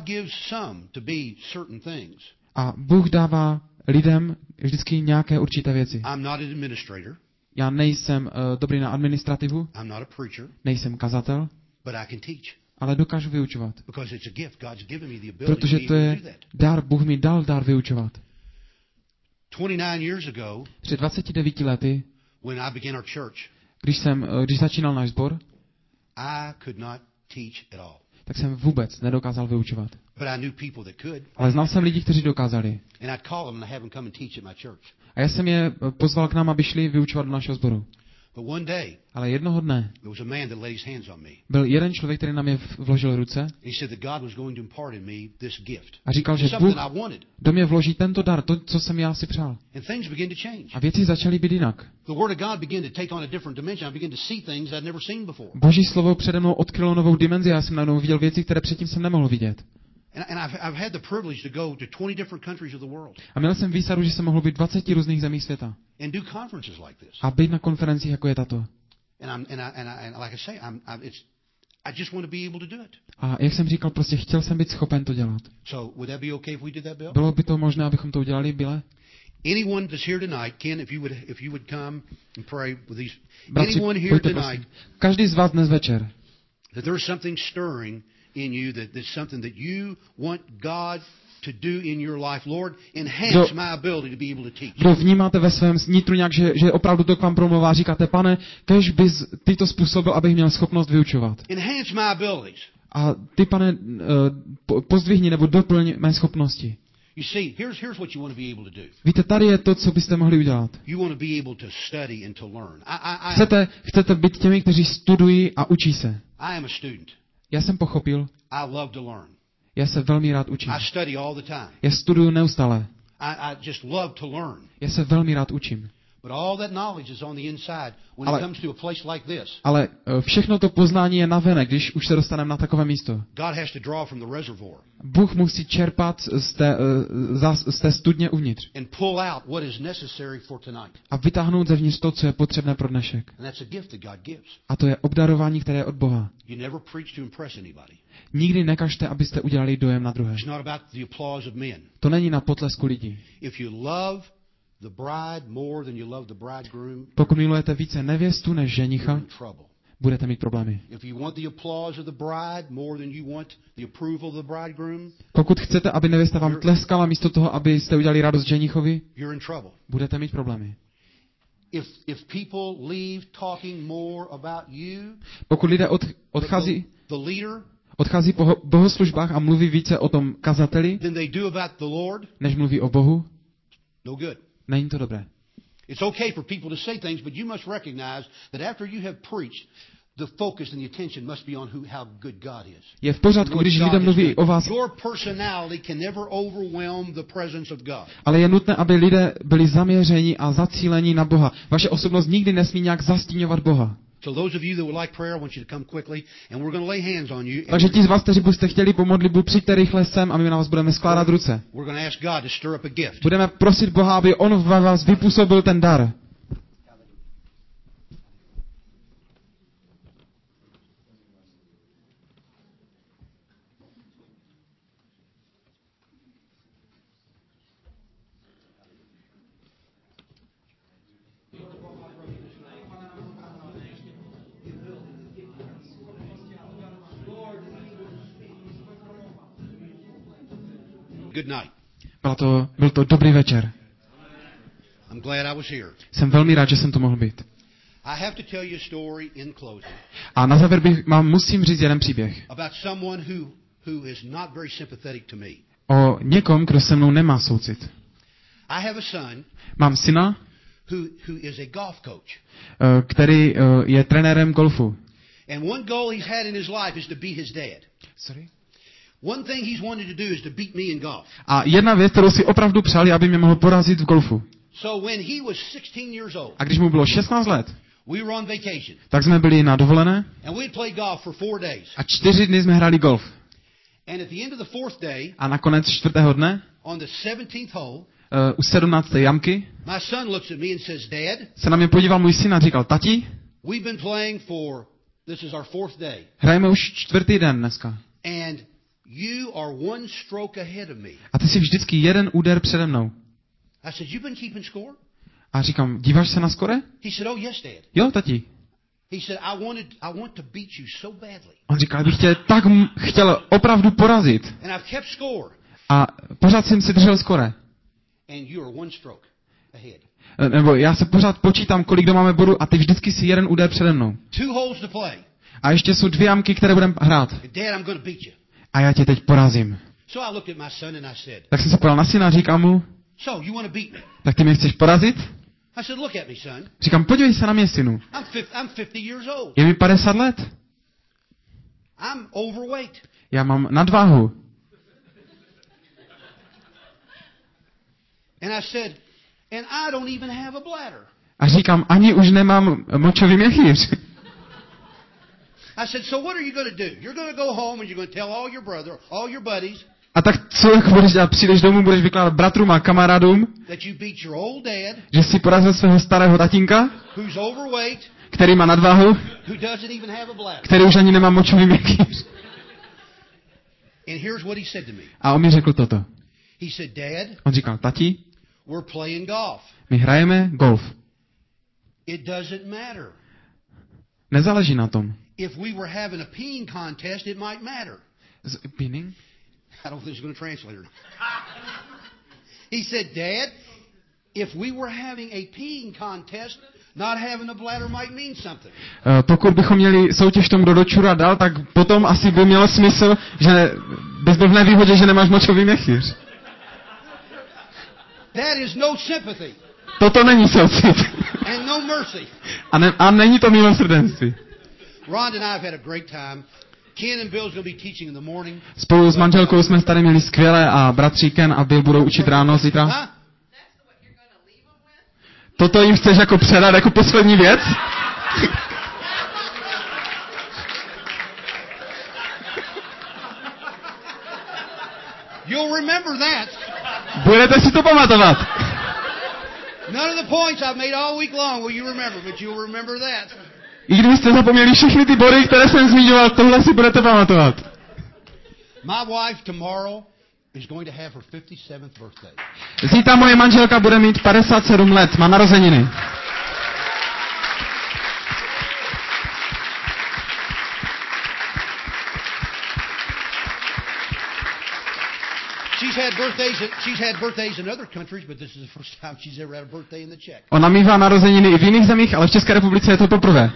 A Bůh dává lidem vždycky nějaké určité věci. Já nejsem dobrý na administrativu, nejsem kazatel, ale dokážu vyučovat. Protože to je dar, Bůh mi dal dar vyučovat. Před 29 lety, když začínal náš sbor, tak jsem vůbec nedokázal vyučovat. Ale znal jsem lidi, kteří dokázali. A já jsem je pozval k nám, aby šli vyučovat do našeho sboru. Ale jednoho dne byl jeden člověk, který na mě vložil ruce a říkal, že Bůh do mě vloží tento dar, to, co jsem já si přál. A věci začaly být jinak. Boží slovo přede mnou odkrylo novou dimenzi a já jsem najednou viděl věci, které předtím jsem nemohl vidět. A měl jsem výsadu, že jsem mohl být v 20 různých zemích světa. A být na konferencích, jako je tato. A jak jsem říkal, prostě chtěl jsem být schopen to dělat. Bylo by to možné, abychom to udělali, Bille? Bratři, pojďte prosím. Každý z vás dnes večer. In you that's something that you want God to do in your life. Lord, enhance my ability to be able to teach. Kdo vnímáte ve svém nitru nějak, že opravdu to k vám promlouvá, říkáte, Pane, kéž bys ty to způsobil, abych měl schopnost vyučovat. Enhance my abilities. A ty, Pane, pozdvihni nebo doplň mé schopnosti. You see, here's what you want to be able to do. Víte, tady je to, co byste mohli udělat. You want to be able to study and to learn. Chcete být těmi, kteří studují a učí se. I am a student. Já jsem pochopil. I love to learn. Já se velmi rád učím. I study all the time. Já studuju neustále. I just love to learn. Já se velmi rád učím. But all that knowledge is on the inside when it comes to a place like this. Ale všechno to poznání je navenek, když už se dostaneme na takové místo. God has to draw from the reservoir. Bůh musí čerpat z té studně uvnitř. And pull out what is necessary for tonight. A vytáhnout zevnitř to, co je potřebné pro dnešek. And that's a gift that God gives. A to je obdarování, které je od Boha. You never preach to impress anybody. Nikdy nekažte, abyste udělali dojem na druhé. It's not about the applause of men. To není na potlesku lidí. If you love the bride more than you love the bridegroom, pokud milujete více nevěstu než ženicha, budete mít problémy. Pokud chcete, aby nevěsta vám tleskala místo toho, abyste udělali radost ženichovi, budete mít problémy. Pokud lidé odchází po bohoslužbách a mluví více o tom kazateli, než mluví o Bohu, není to dobré. It's okay for people to say things, but you must recognize that after you have preached, the focus and the attention must be on how good God is. Je v pořádku, když lidé mluví o vás. Your personality can never overwhelm the presence of God. Ale je nutné, aby lidé byli zaměření a zacílení na Boha. Vaše osobnost nikdy nesmí nějak zastíňovat Boha. So those of you that would like prayer, I want you to come quickly, and we're going to lay hands on you. Takže ti z vás, kteří byste chtěli po modlitbu, přijďte rychle sem a my na vás budeme skládat ruce. We're going to ask God to stir up a gift. Budeme prosit Boha, aby on v vás vypůsobil ten dar. Good night. Byl to dobrý večer. I'm glad I was here. Jsem velmi rád, že jsem tu mohl být. I have to tell you a story in closing. A na závěr musím říct jeden příběh. About someone who is not very sympathetic to me. O někom, kdo se mnou nemá soucit. I have a son. Mám syna, who is a golf coach. Který je trenérem golfu. And one goal he's had in his life is to beat his dad. Sorry? One thing he's wanted to do is to beat me in golf. A jedna věc, kterou si opravdu přáli, aby mě mohl porazit v golfu. So when he was 16 years old. A když mu bylo 16 let, we were on vacation. Tak jsme byli na dovolené. And we'd play golf for 4 days. A 4 dny jsme hráli golf. And at the end of the fourth day, A nakonec 4. dne, on the 17th hole, u 17. jamky, my son looks at me and says, Dad, se na mě podíval můj syn a říkal, tati, we've been playing for, this is our fourth day. hrajeme už 4. den dneska. And you are one stroke ahead of me. A ty jsi vždycky jeden úder přede mnou. I said, you've been keeping score? A říkám, díváš se na skore? He said, oh yes, Dad. Jo, tati. He said, I want to beat you so badly. On říkal, bych tě tak chtěl opravdu porazit. And I've kept score. A pořád jsem si držel skore. And you are one stroke ahead. Nebo já se pořád počítám, kolik kdo máme bodů a ty vždycky si jeden úder přede mnou. 2 holes to play. A ještě jsou 2 jamky, které budeme hrát. And Dad, I'm going to beat you. A já tě teď porazím. So I looked at my son and I said, Tak jsem se podal na syna a říkám mu, so you want to beat me? tak ty mě chceš porazit? I said, look at me, son. Říkám, podívej se na mě, synu. I'm 50 years old. Je mi 50 let. I'm overweight. Já mám nadváhu. And I said, and I don't even have a bladder. A říkám, ani už nemám močový měchýř. I said, so what are you going to do? You're going to go home and you're going to tell all your brother, all your buddies, A tak co jako budeš dělat? Přijdeš domů, budeš vykládat bratrům a kamarádům, that you beat your old dad, že jsi porazil svého starého tatínka, who's overweight, který má nadváhu, who doesn't even have a bladder. který už ani nemá močový měchýř. And here's what he said to me. A on mi řekl toto. He said, Dad, On říkal, tati, we're playing golf. my hrajeme golf. It doesn't matter. Nezáleží na tom. If we were having a peeing contest, it might matter. Peeing? I don't think he's going to translate it. He said, Dad, if we were having a peeing contest, not having a bladder might mean something. Pokud bychom měli soutěž tom, kdo dočura dal, tak potom asi by mělo smysl, že bys byl v nevýhodě, že nemáš močový měchýř. That is no sympathy. Toto není soucit. And no mercy. A není to milosrdenství. Rhonda and I have had a great time. Ken and Bill's going to be teaching in the morning. Spolu s manželkou jsme tady měli skvěle a bratří Ken a Bill budou učit ráno zítra. Toto jim chceš jako předat jako poslední věc? You'll remember that. Budete si to pamatovat. None of the points I've made all week long will you remember, but you'll remember that. I kdybyste zapomněli všechny ty body, které jsem zmiňoval, tohle si budete pamatovat. My wife tomorrow is going to have her 57th birthday. Zítra moje manželka bude mít 57 let, má narozeniny. She's had birthdays in other countries, but this is the first time she's ever had a birthday in the Czech. Ona mívá narozeniny i v jiných zemích, ale v České republice je to poprvé.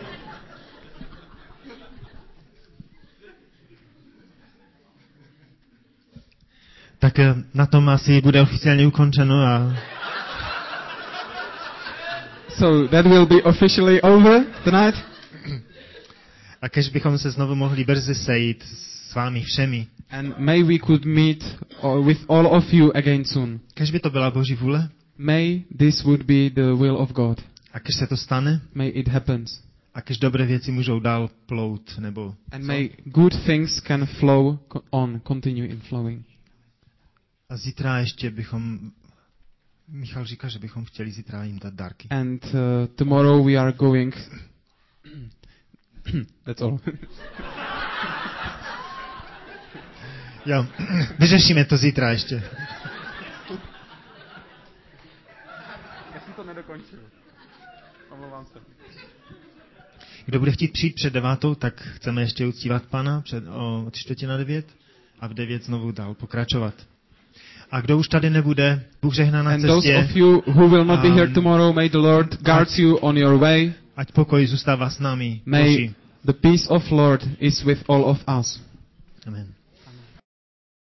Tak na tom asi bude oficiálně ukončeno a... So that will be officially over tonight. A kež bychom se znovu mohli brzy sejít s vámi všemi. And may we could meet with all of you again soon. Kež by to byla Boží vůle. May this would be the will of God. A kež se to stane. May it happens. A kež dobré věci můžou dál plout, nebo... And may good things can flow on, continue in flowing. A zítra ještě bychom... Michal říká, že bychom chtěli zítra jim dát dárky. And tomorrow we are going... That's all. Jo, vyřešíme to zítra ještě. Já jsem to nedokončil. Omlouvám se. Kdo bude chtít přijít před 9, tak chceme ještě uctívat Pana o 8:45 a v 9 znovu dál pokračovat. A kdo už tady nebude, Bůh žehná na cestě. And those of you who will not be here tomorrow, may the Lord guard you on your way. Ať pokoj zůstává s námi. May the peace of Lord is with all of us. Amen.